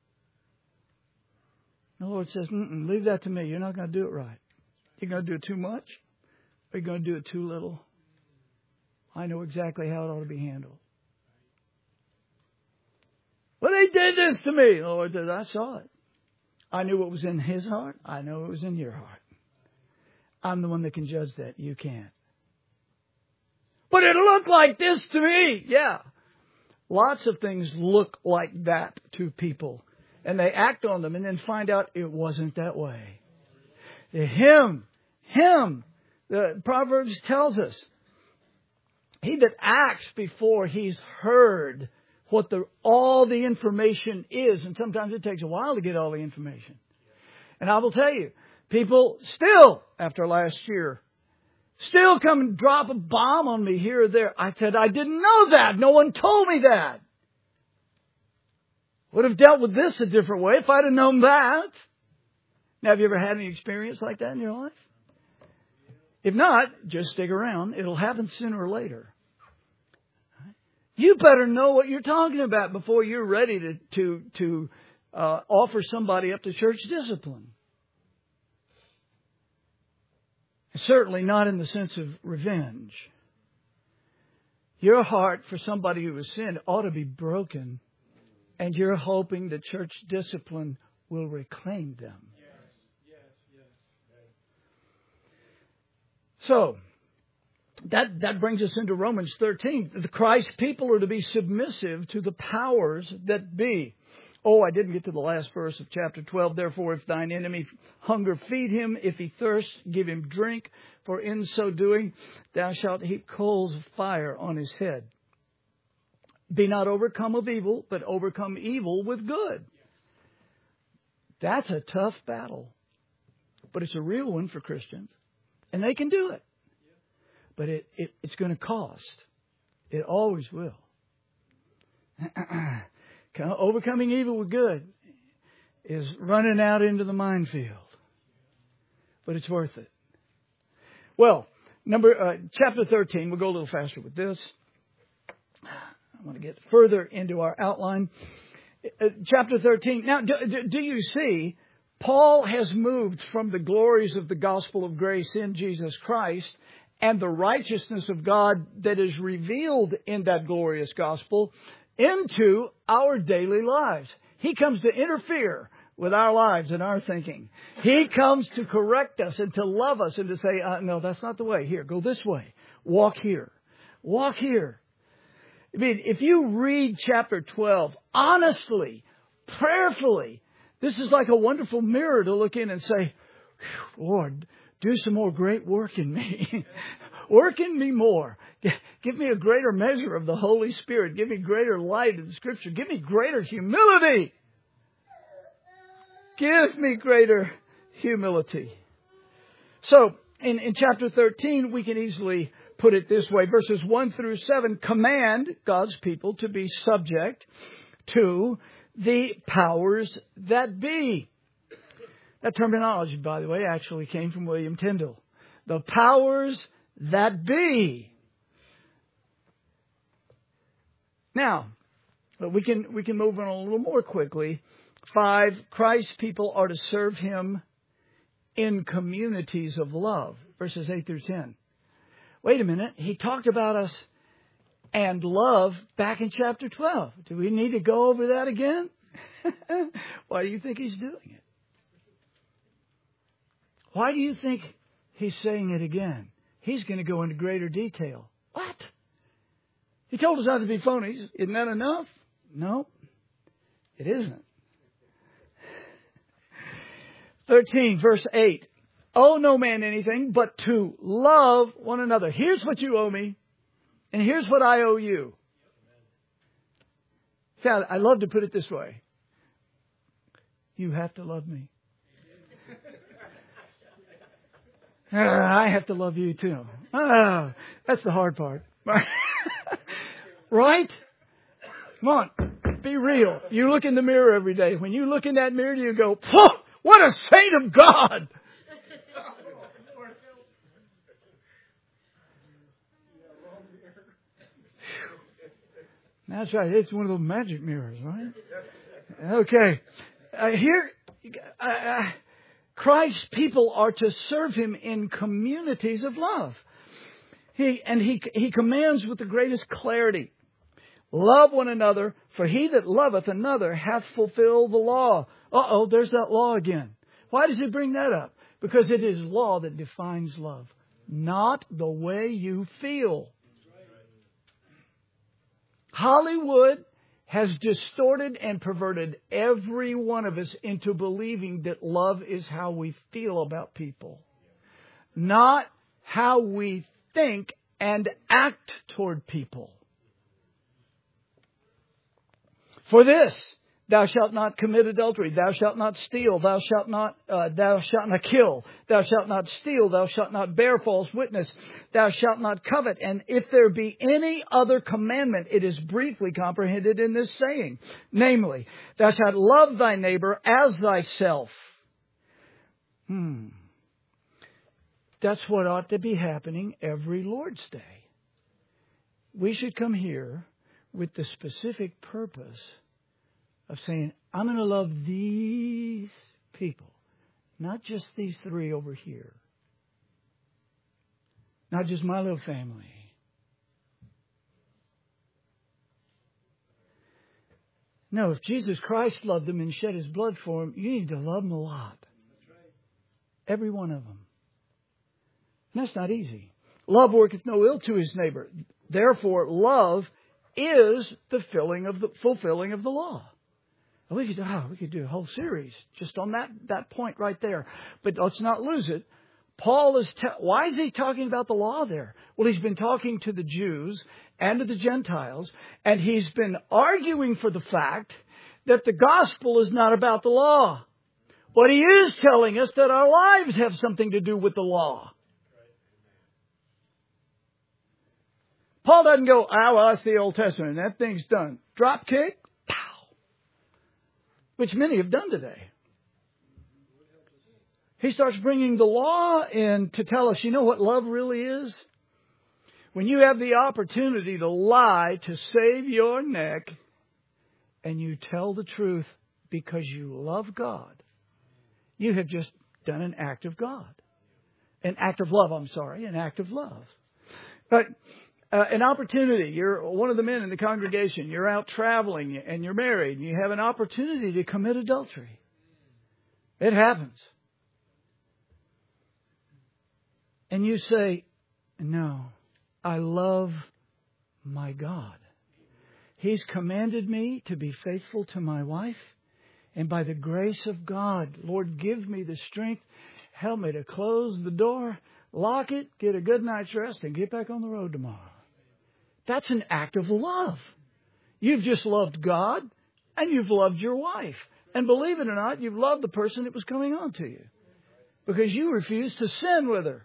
The Lord says, leave that to me. You're not going to do it right. You're going to do it too much, or you're going to do it too little. I know exactly how it ought to be handled. Well, they did this to me. The Lord says, I saw it. I knew what was in his heart. I know it was in your heart. I'm the one that can judge that. You can't. But it looked like this to me. Yeah. Lots of things look like that to people. And they act on them and then find out it wasn't that way. Him, the Proverbs tells us, he that acts before he's heard what all the information is. And sometimes it takes a while to get all the information. And I will tell you, people still, after last year, still come and drop a bomb on me here or there. I said, I didn't know that. No one told me that. Would have dealt with this a different way if I'd have known that. Now, have you ever had any experience like that in your life? If not, just stick around. It'll happen sooner or later. You better know what you're talking about before you're ready to offer somebody up to church discipline. Certainly not in the sense of revenge. Your heart for somebody who has sinned ought to be broken, and you're hoping that church discipline will reclaim them. So, that brings us into Romans 13. The Christ people are to be submissive to the powers that be. Oh, I didn't get to the last verse of chapter 12. Therefore, if thine enemy hunger, feed him. If he thirst, give him drink. For in so doing, thou shalt heap coals of fire on his head. Be not overcome of evil, but overcome evil with good. That's a tough battle. But it's a real one for Christians. And they can do it. But it's going to cost. It always will. Overcoming evil with good is running out into the minefield. But it's worth it. Well, chapter 13, we'll go a little faster with this. I want to get further into our outline. Chapter 13. Now, do you see, Paul has moved from the glories of the gospel of grace in Jesus Christ and the righteousness of God that is revealed in that glorious gospel into our daily lives. He comes to interfere with our lives and our thinking. He comes to correct us and to love us and to say, no, that's not the way. Here, go this way. Walk here. Walk here. I mean, if you read chapter 12 honestly, prayerfully, this is like a wonderful mirror to look in and say, Lord, do some more great work in me. Work in me more. Give me a greater measure of the Holy Spirit. Give me greater light of the Scripture. Give me greater humility. Give me greater humility. So, in chapter 13, we can easily put it this way. Verses 1 through 7 command God's people to be subject to the powers that be. That terminology, by the way, actually came from William Tyndale. The powers that be. Now, we can move on a little more quickly. 5, Christ's people are to serve Him in communities of love. Verses 8 through 10. Wait a minute. He talked about us and love back in chapter 12. Do we need to go over that again? Why do you think He's doing it? Why do you think He's saying it again? He's going to go into greater detail. What? He told us not to be phonies. Isn't that enough? No, it isn't. 13, verse 8. owe no man anything but to love one another. Here's what you owe me, and here's what I owe you. See, I love to put it this way. You have to love me. I have to love you too. That's the hard part. Right? Come on. Be real. You look in the mirror every day. When you look in that mirror, you go, what a saint of God. That's right. It's one of those magic mirrors, right? Okay. Christ's people are to serve Him in communities of love. He commands with the greatest clarity. Love one another, for he that loveth another hath fulfilled the law. There's that law again. Why does He bring that up? Because it is law that defines love, not the way you feel. Hollywood has distorted and perverted every one of us into believing that love is how we feel about people, not how we think and act toward people. For this, thou shalt not commit adultery, thou shalt not steal, thou shalt not kill, thou shalt not steal, thou shalt not bear false witness, thou shalt not covet. And if there be any other commandment, it is briefly comprehended in this saying, namely, thou shalt love thy neighbor as thyself. That's what ought to be happening every Lord's Day. We should come here with the specific purpose of saying, I'm going to love these people, not just these three over here, not just my little family. No, if Jesus Christ loved them and shed His blood for them, you need to love them a lot. Every one of them. And that's not easy. Love worketh no ill to his neighbor. Therefore, love is the fulfilling of the law. We could do a whole series just on that point right there. But let's not lose it. Paul is... why is he talking about the law there? Well, he's been talking to the Jews and to the Gentiles, and he's been arguing for the fact that the gospel is not about the law. But he is telling us that our lives have something to do with the law. Paul doesn't go, well, that's the Old Testament. That thing's done. Drop kick, pow. Which many have done today. He starts bringing the law in to tell us, you know what love really is? When you have the opportunity to lie to save your neck, and you tell the truth because you love God, you have just done an act of God. An act of love, an act of love. But an opportunity. You're one of the men in the congregation. You're out traveling and you're married. And you have an opportunity to commit adultery. It happens. And you say, no, I love my God. He's commanded me to be faithful to my wife. And by the grace of God, Lord, give me the strength. Help me to close the door, lock it, get a good night's rest, and get back on the road tomorrow. That's an act of love. You've just loved God and you've loved your wife. And believe it or not, you've loved the person that was coming on to you because you refused to sin with her.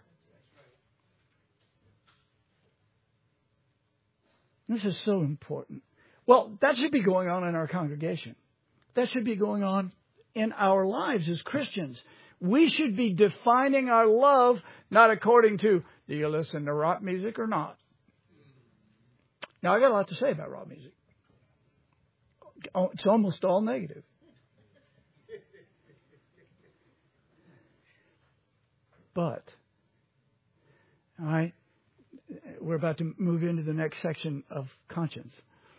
This is so important. Well, that should be going on in our congregation. That should be going on in our lives as Christians. We should be defining our love not according to, do you listen to rock music or not? Now, I got a lot to say about rock music. It's almost all negative. But, all right, we're about to move into the next section of conscience.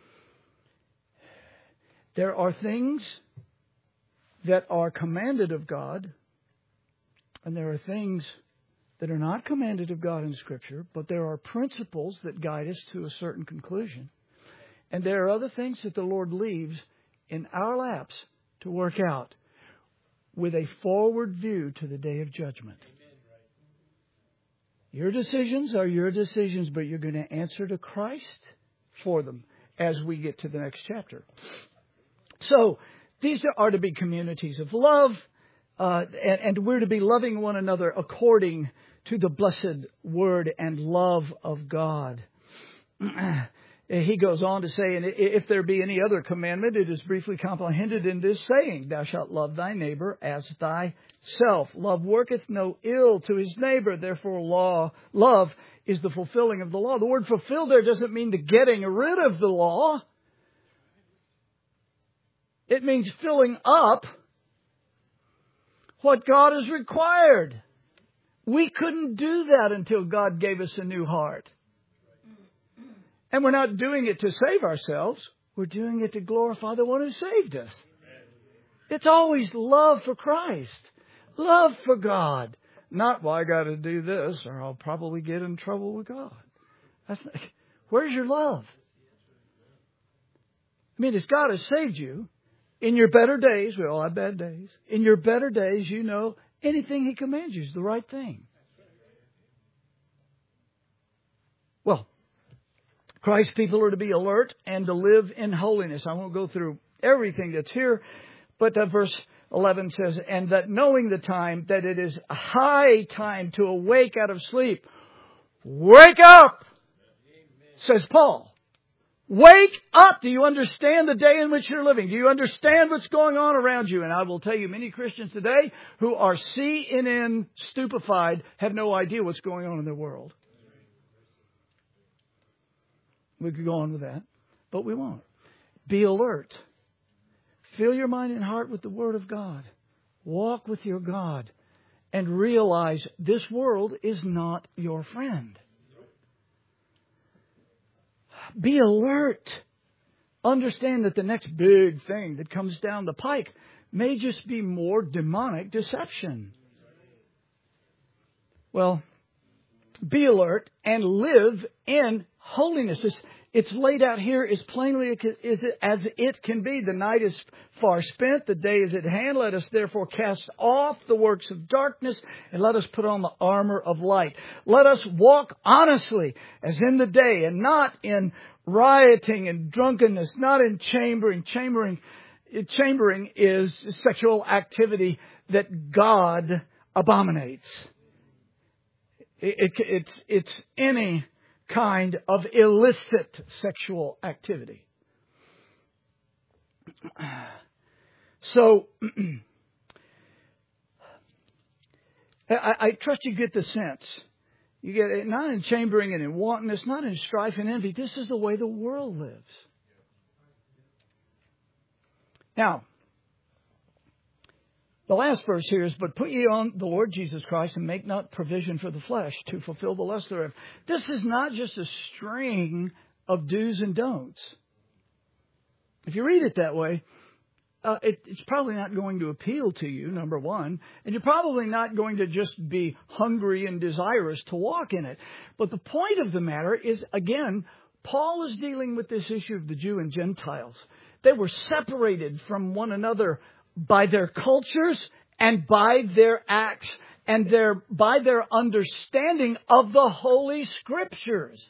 There are things that are commanded of God, and there are things that are not commanded of God in Scripture, but there are principles that guide us to a certain conclusion. And there are other things that the Lord leaves in our laps to work out with a forward view to the day of judgment. Your decisions are your decisions, but you're going to answer to Christ for them as we get to the next chapter. So, these are to be communities of love, and we're to be loving one another according to the blessed word and love of God. He goes on to say, and if there be any other commandment, it is briefly comprehended in this saying, thou shalt love thy neighbor as thyself. Love worketh no ill to his neighbor. Therefore, love is the fulfilling of the law. The word fulfill there doesn't mean the getting rid of the law. It means filling up what God has required. We couldn't do that until God gave us a new heart. And we're not doing it to save ourselves. We're doing it to glorify the one who saved us. It's always love for Christ. Love for God. Not, well, I got to do this or I'll probably get in trouble with God. Where's your love? I mean, as God has saved you, in your better days, we all have bad days. In your better days, you know anything He commands you is the right thing. Well, Christ's people are to be alert and to live in holiness. I won't go through everything that's here, but verse 11 says, and that knowing the time, that it is a high time to awake out of sleep. Wake up, says Paul. Wake up. Do you understand the day in which you're living? Do you understand what's going on around you? And I will tell you, many Christians today who are CNN stupefied have no idea what's going on in their world. We could go on with that, but we won't. Be alert. Fill your mind and heart with the Word of God. Walk with your God and realize this world is not your friend. Be alert. Understand that the next big thing that comes down the pike may just be more demonic deception. Well, be alert and live in holiness. It's laid out here as plainly as it can be. The night is far spent. The day is at hand. Let us therefore cast off the works of darkness and let us put on the armor of light. Let us walk honestly as in the day and not in rioting and drunkenness, not in chambering. Chambering is sexual activity that God abominates. It's any kind of illicit sexual activity. So, I trust you get the sense. You get it not in chambering and in wantonness, not in strife and envy. This is the way the world lives. Now, the last verse here is, but put ye on the Lord Jesus Christ and make not provision for the flesh to fulfill the lust thereof. This is not just a string of do's and don'ts. If you read it that way, it's probably not going to appeal to you, number one. And you're probably not going to just be hungry and desirous to walk in it. But the point of the matter is, again, Paul is dealing with this issue of the Jew and Gentiles. They were separated from one another by their cultures and by their acts and by their understanding of the Holy Scriptures.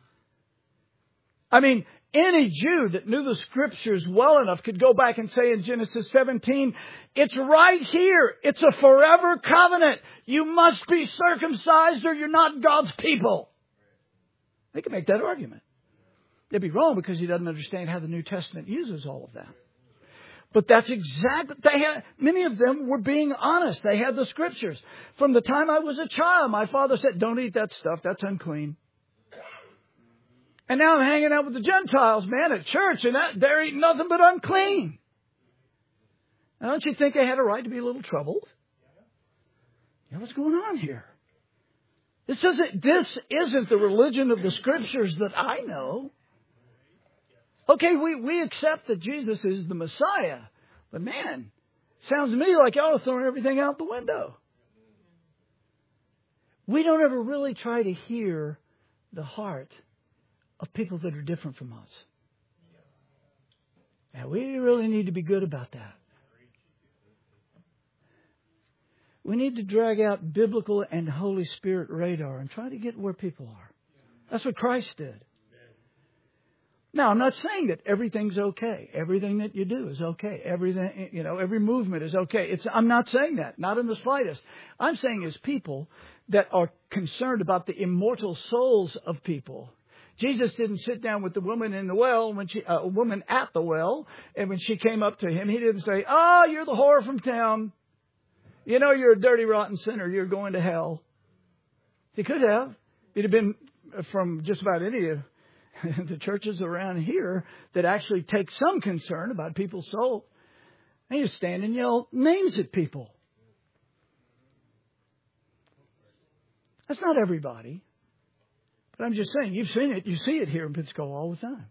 I mean, any Jew that knew the Scriptures well enough could go back and say in Genesis 17, it's right here. It's a forever covenant. You must be circumcised or you're not God's people. They can make that argument. They'd be wrong because he doesn't understand how the New Testament uses all of that. But that's exactly, many of them were being honest. They had the Scriptures. From the time I was a child, my father said, don't eat that stuff. That's unclean. And now I'm hanging out with the Gentiles, man, at church, and they're eating nothing but unclean. Now, don't you think they had a right to be a little troubled? You know what's going on here? This isn't the religion of the Scriptures that I know. Okay, we accept that Jesus is the Messiah. But man, sounds to me like y'all are throwing everything out the window. We don't ever really try to hear the heart of people that are different from us. And we really need to be good about that. We need to drag out biblical and Holy Spirit radar and try to get where people are. That's what Christ did. Now, I'm not saying that everything's okay. Everything that you do is okay. Everything, every movement is okay. I'm not saying that. Not in the slightest. I'm saying as people that are concerned about the immortal souls of people. Jesus didn't sit down with the woman in the well a woman at the well, and when she came up to him, he didn't say, "Oh, you're the whore from town. You're a dirty, rotten sinner. You're going to hell." He could have. It'd have been from just about any of the churches around here that actually take some concern about people's soul. And you stand and yell names at people. That's not everybody. But I'm just saying, you've seen it. You see it here in Pensacola all the time.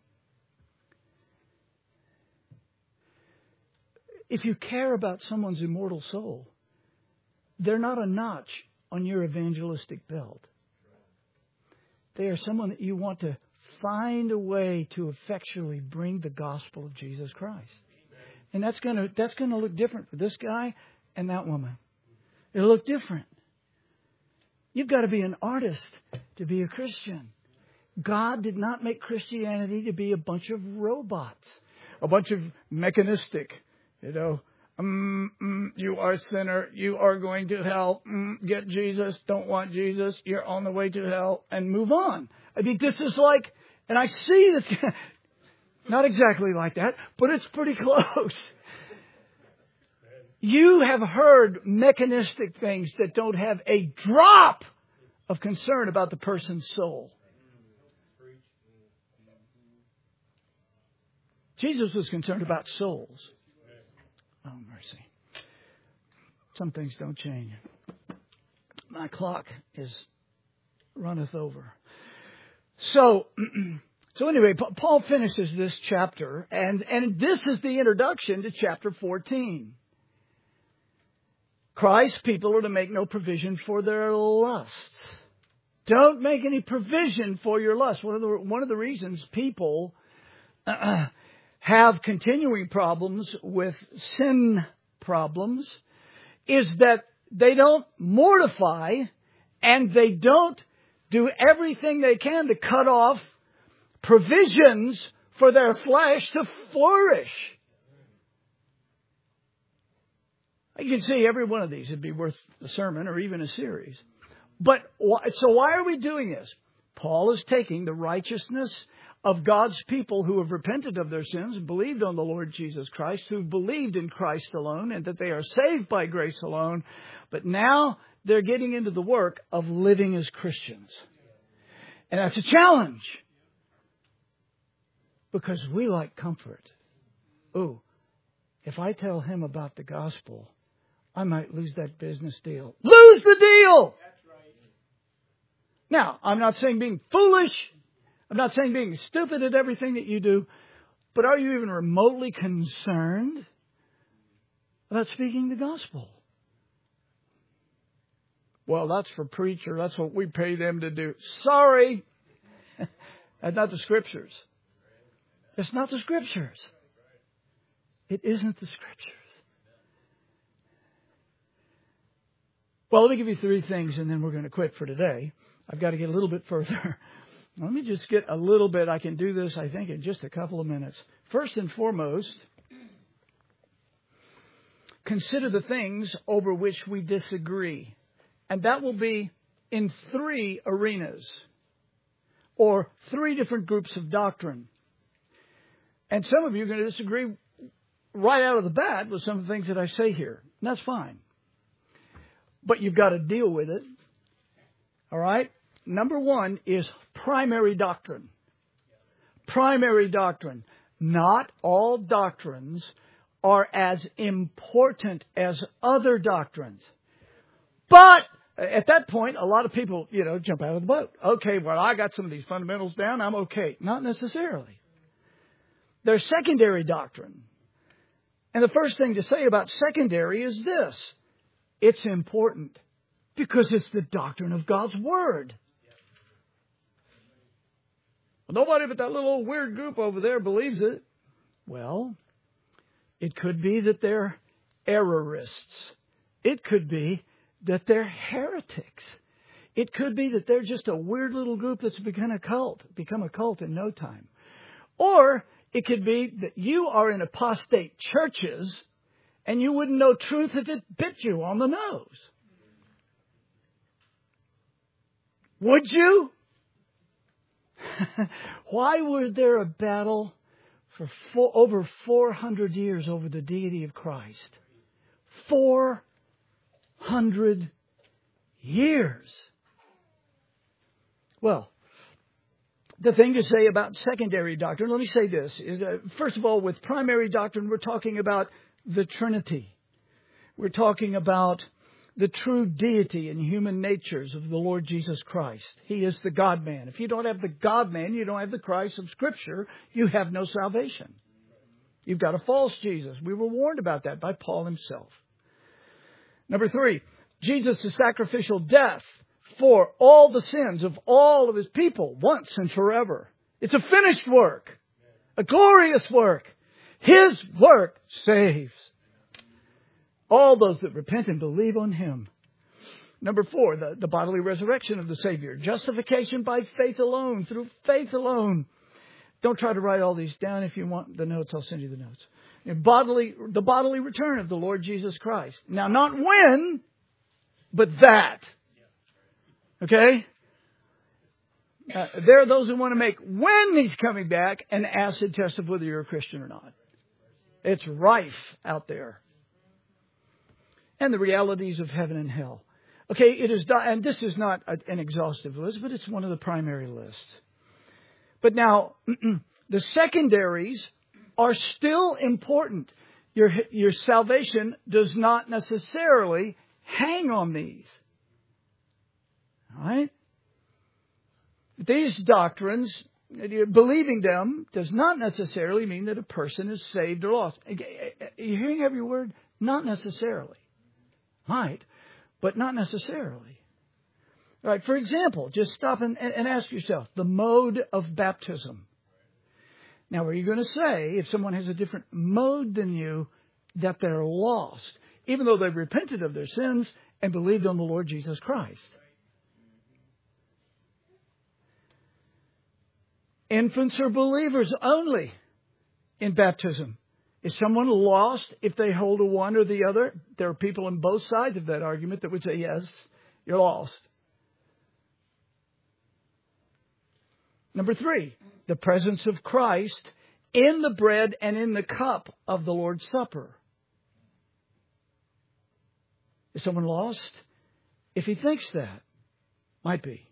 If you care about someone's immortal soul, they're not a notch on your evangelistic belt. They are someone that you want to find a way to effectually bring the gospel of Jesus Christ. And that's going to look different for this guy and that woman. It'll look different. You've got to be an artist to be a Christian. God did not make Christianity to be a bunch of robots, a bunch of mechanistic, you are a sinner, you are going to hell, get Jesus, don't want Jesus, you're on the way to hell, and move on. I mean, this is like, and I see this, not exactly like that, but it's pretty close. You have heard mechanistic things that don't have a drop of concern about the person's soul. Jesus was concerned about souls. Oh, mercy. Some things don't change. My clock runneth over. So anyway, Paul finishes this chapter, and this is the introduction to chapter 14. Christ's people are to make no provision for their lusts. Don't make any provision for your lust. One of the reasons people have continuing problems with sin problems is that they don't mortify and they don't do everything they can to cut off provisions for their flesh to flourish. You can see every one of these would be worth a sermon or even a series. But so why are we doing this? Paul is taking the righteousness of God's people who have repented of their sins and believed on the Lord Jesus Christ, who believed in Christ alone and that they are saved by grace alone. But now they're getting into the work of living as Christians. And that's a challenge. Because we like comfort. Oh, if I tell him about the gospel, I might lose that business deal. Lose the deal! That's right. Now, I'm not saying being foolish. I'm not saying being stupid at everything that you do. But are you even remotely concerned about speaking the gospel? Well, that's for preacher. That's what we pay them to do. Sorry. That's not the Scriptures. It's not the Scriptures. It isn't the Scriptures. Well, let me give you 3 things and then we're going to quit for today. I've got to get a little bit further. Let me just get a little bit. I can do this, I think, in just a couple of minutes. First and foremost, consider the things over which we disagree. And that will be in 3 arenas or 3 different groups of doctrine. And some of you are going to disagree right out of the bat with some of the things that I say here. And that's fine. But you've got to deal with it. All right? Number 1 is primary doctrine. Primary doctrine. Not all doctrines are as important as other doctrines. But at that point, a lot of people, jump out of the boat. Okay, well, I got some of these fundamentals down. I'm okay. Not necessarily. There's secondary doctrine. And the first thing to say about secondary is this. It's important because it's the doctrine of God's Word. Well, nobody but that little weird group over there believes it. Well, it could be that they're errorists. It could be that they're heretics. It could be that they're just a weird little group that's become a cult in no time. Or it could be that you are in apostate churches and you wouldn't know truth if it bit you on the nose. Would you? Why was there a battle for over 400 years over the deity of Christ? 400 years. Well, the thing to say about secondary doctrine, let me say this, is first of all, with primary doctrine, we're talking about the Trinity. We're talking about the true deity and human natures of the Lord Jesus Christ. He is the God-man. If you don't have the God-man, you don't have the Christ of Scripture, you have no salvation. You've got a false Jesus. We were warned about that by Paul himself. Number 3, Jesus' sacrificial death for all the sins of all of His people once and forever. It's a finished work, a glorious work. His work saves all those that repent and believe on Him. Number 4, the bodily resurrection of the Savior. Justification by faith alone, through faith alone. Don't try to write all these down. If you want the notes, I'll send you the notes. The bodily return of the Lord Jesus Christ. Now, not when, but that. Okay? There are those who want to make when He's coming back an acid test of whether you're a Christian or not. It's rife out there. And the realities of heaven and hell. Okay, it is, and this is not an exhaustive list, but it's one of the primary lists. But now, the secondaries are still important. Your salvation does not necessarily hang on these. All right? These doctrines, believing them does not necessarily mean that a person is saved or lost. Are you hearing every word? Not necessarily. Might, but not necessarily. All right, for example, just stop and ask yourself, the mode of baptism. Now, are you going to say, if someone has a different mode than you, that they're lost, even though they've repented of their sins and believed on the Lord Jesus Christ? Infants are believers only in baptism. Is someone lost if they hold to one or the other? There are people on both sides of that argument that would say, yes, you're lost. Number 3, the presence of Christ in the bread and in the cup of the Lord's Supper. Is someone lost? If he thinks that, might be.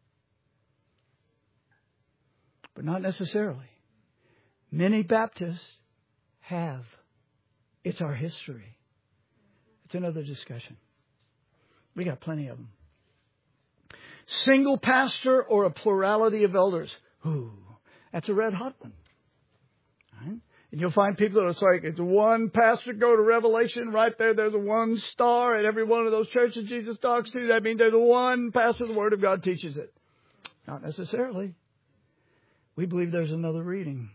But not necessarily. Many Baptists have. It's our history. It's another discussion. We got plenty of them. Single pastor or a plurality of elders. Ooh, that's a red hot one. Right? And you'll find people that are like, it's one pastor, go to Revelation, right there, there's a one star at every one of those churches Jesus talks to. That means there's one pastor, the Word of God teaches it. Not necessarily. We believe there's another reading.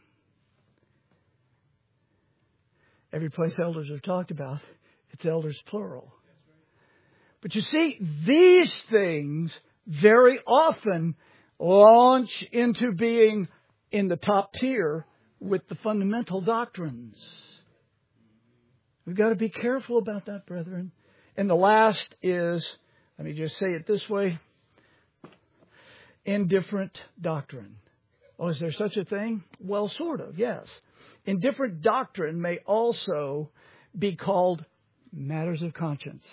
Every place elders are talked about, it's elders plural. But you see, these things very often launch into being in the top tier with the fundamental doctrines. We've got to be careful about that, brethren. And the last is, let me just say it this way, indifferent doctrine. Oh, is there such a thing? Well, sort of, yes. Indifferent doctrine may also be called matters of conscience.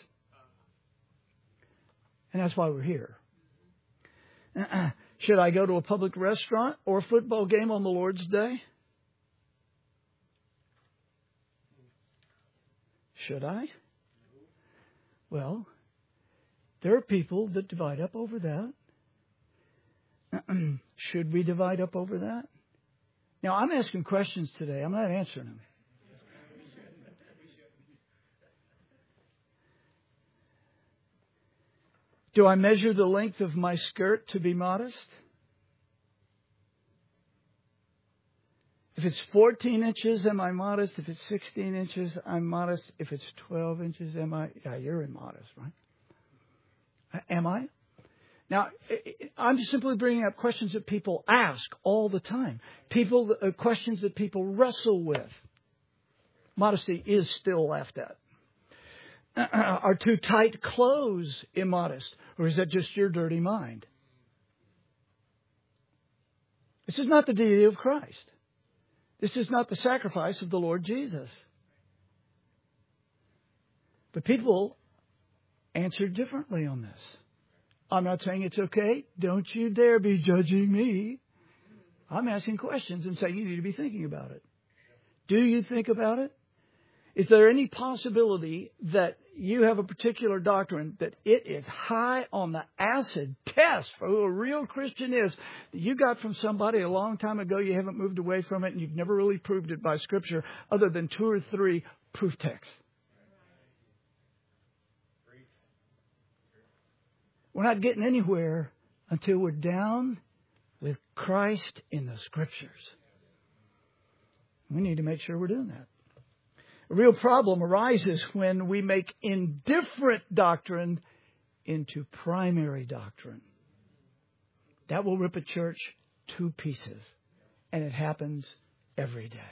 And that's why we're here. Should I go to a public restaurant or a football game on the Lord's Day? Should I? Well, there are people that divide up over that. Should we divide up over that? Now, I'm asking questions today. I'm not answering them. Do I measure the length of my skirt to be modest? If it's 14 inches, am I modest? If it's 16 inches, I'm modest. If it's 12 inches, am I? Yeah, you're immodest, right? Am I? Now, I'm simply bringing up questions that people ask all the time. Questions that people wrestle with. Modesty is still laughed at. Are too tight clothes immodest? Or is that just your dirty mind? This is not the deity of Christ. This is not the sacrifice of the Lord Jesus. But people answer differently on this. I'm not saying it's okay. Don't you dare be judging me. I'm asking questions and saying you need to be thinking about it. Do you think about it? Is there any possibility that you have a particular doctrine that it is high on the acid test for who a real Christian is that you got from somebody a long time ago, you haven't moved away from it, and you've never really proved it by Scripture other than 2 or 3 proof texts? We're not getting anywhere until we're down with Christ in the Scriptures. We need to make sure we're doing that. A real problem arises when we make indifferent doctrine into primary doctrine. That will rip a church to pieces. And it happens every day.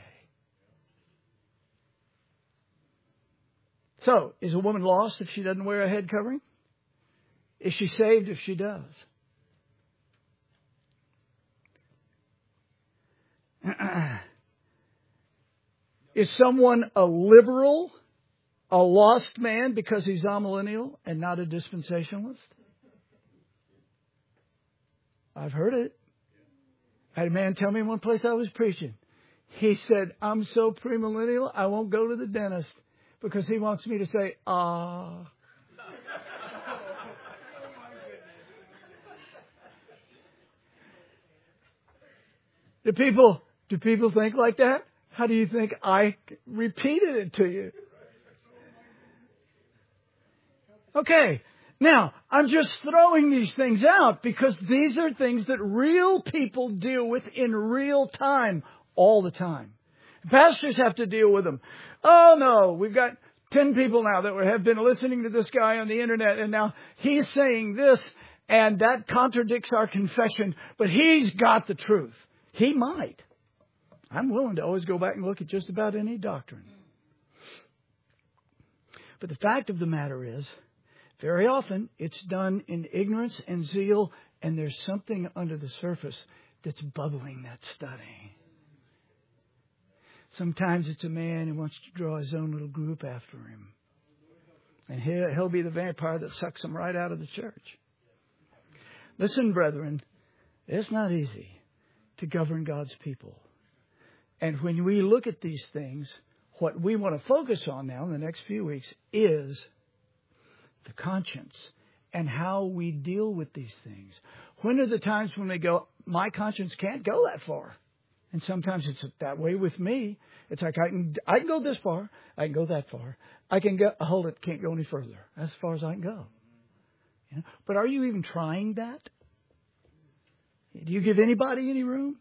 So, is a woman lost if she doesn't wear a head covering? Is she saved if she does? Is someone a liberal, a lost man because he's amillennial and not a dispensationalist? I've heard it. I had a man tell me in one place I was preaching. He said, I'm so premillennial, I won't go to the dentist because he wants me to say, ah. Do people think like that? How do you think I repeated it to you? Okay. Now, I'm just throwing these things out because these are things that real people deal with in real time all the time. Pastors have to deal with them. Oh, no, we've got 10 people now that have been listening to this guy on the internet, and now he's saying this, and that contradicts our confession, but he's got the truth. He might. I'm willing to always go back and look at just about any doctrine. But the fact of the matter is, very often it's done in ignorance and zeal, and there's something under the surface that's bubbling that study. Sometimes it's a man who wants to draw his own little group after him. And he'll be the vampire that sucks them right out of the church. Listen, brethren, it's not easy to govern God's people. And when we look at these things, what we want to focus on now in the next few weeks is the conscience and how we deal with these things. When are the times when we go, my conscience can't go that far? And sometimes it's that way with me. It's like I can go this far, I can go that far. I can go, hold it, can't go any further. That's as far as I can go. You know? But are you even trying that? Do you give anybody any room?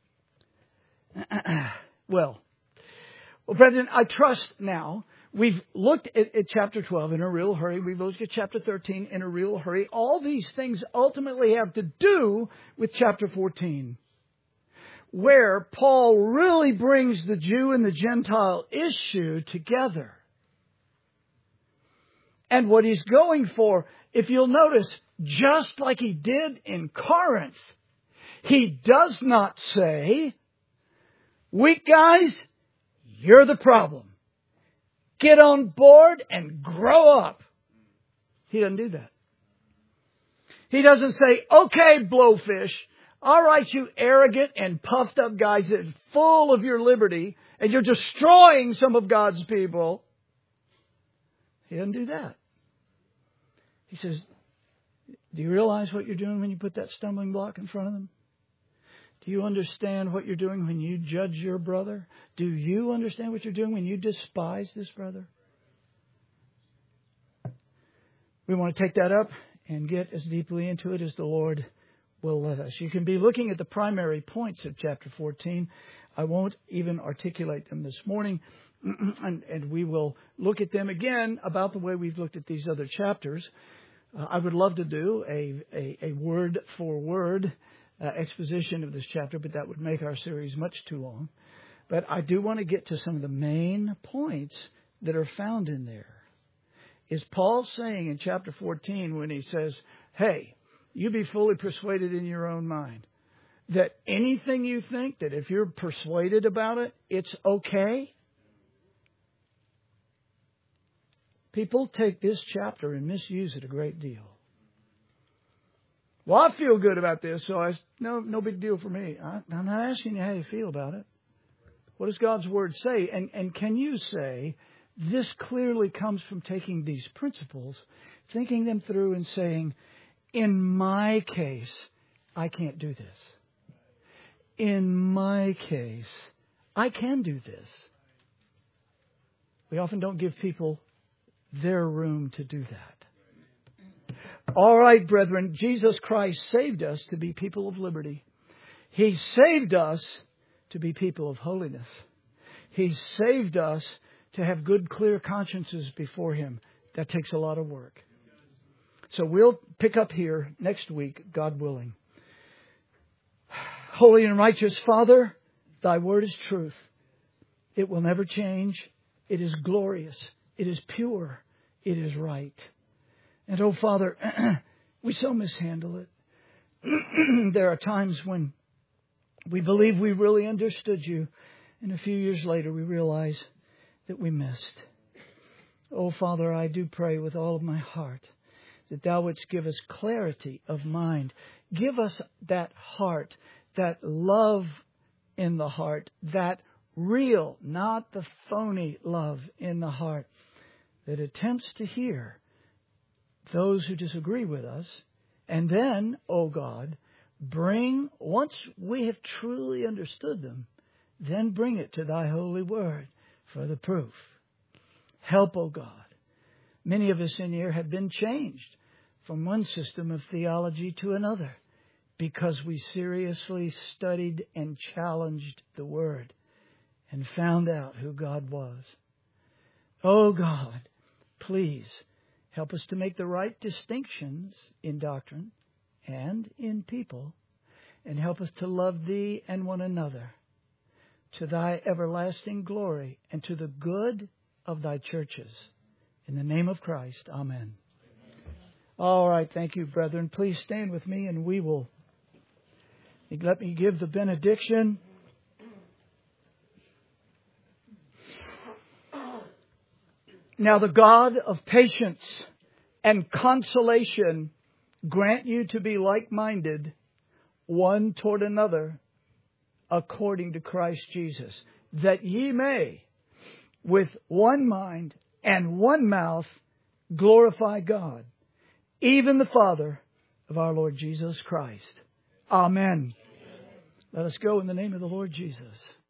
Well, brethren, I trust now. We've looked at chapter 12 in a real hurry. We've looked at chapter 13 in a real hurry. All these things ultimately have to do with chapter 14, where Paul really brings the Jew and the Gentile issue together. And what he's going for, if you'll notice, just like he did in Corinth, he does not say, weak guys, you're the problem. Get on board and grow up. He doesn't do that. He doesn't say, okay, blowfish, all right, you arrogant and puffed up guys that are full of your liberty, and you're destroying some of God's people. He doesn't do that. He says, do you realize what you're doing when you put that stumbling block in front of them? Do you understand what you're doing when you judge your brother? Do you understand what you're doing when you despise this brother? We want to take that up and get as deeply into it as the Lord will let us. You can be looking at the primary points of chapter 14. I won't even articulate them this morning. And we will look at them again about the way we've looked at these other chapters. I would love to do a word-for-word exposition of this chapter, but that would make our series much too long. But I do want to get to some of the main points that are found in there. Is Paul saying in chapter 14 when he says, hey, you be fully persuaded in your own mind, that anything you think, that if you're persuaded about it, it's okay? People take this chapter and misuse it a great deal. Well, I feel good about this, so no big deal for me. I'm not asking you how you feel about it. What does God's Word say? And can you say, this clearly comes from taking these principles, thinking them through and saying, in my case, I can't do this. In my case, I can do this. We often don't give people their room to do that. All right, brethren, Jesus Christ saved us to be people of liberty. He saved us to be people of holiness. He saved us to have good, clear consciences before Him. That takes a lot of work. So we'll pick up here next week, God willing. Holy and righteous Father, Thy Word is truth. It will never change. It is glorious. It is pure. It is right. And oh, Father, we so mishandle it. There are times when we believe we really understood You, and a few years later we realize that we missed. Oh, Father, I do pray with all of my heart that Thou wouldst give us clarity of mind. Give us that heart, that love in the heart, that real, not the phony love in the heart that attempts to hear those who disagree with us. And then, oh God, once we have truly understood them, then bring it to Thy holy word for the proof. Help, oh God. Many of us in here have been changed from one system of theology to another because we seriously studied and challenged the Word and found out who God was. Oh God, please help us to make the right distinctions in doctrine and in people, and help us to love Thee and one another to Thy everlasting glory and to the good of Thy churches. In the name of Christ, amen. All right, thank you, brethren. Please stand with me and let me give the benediction. Now the God of patience and consolation grant you to be like-minded, one toward another, according to Christ Jesus, that ye may, with one mind and one mouth, glorify God, even the Father of our Lord Jesus Christ. Amen. Let us go in the name of the Lord Jesus.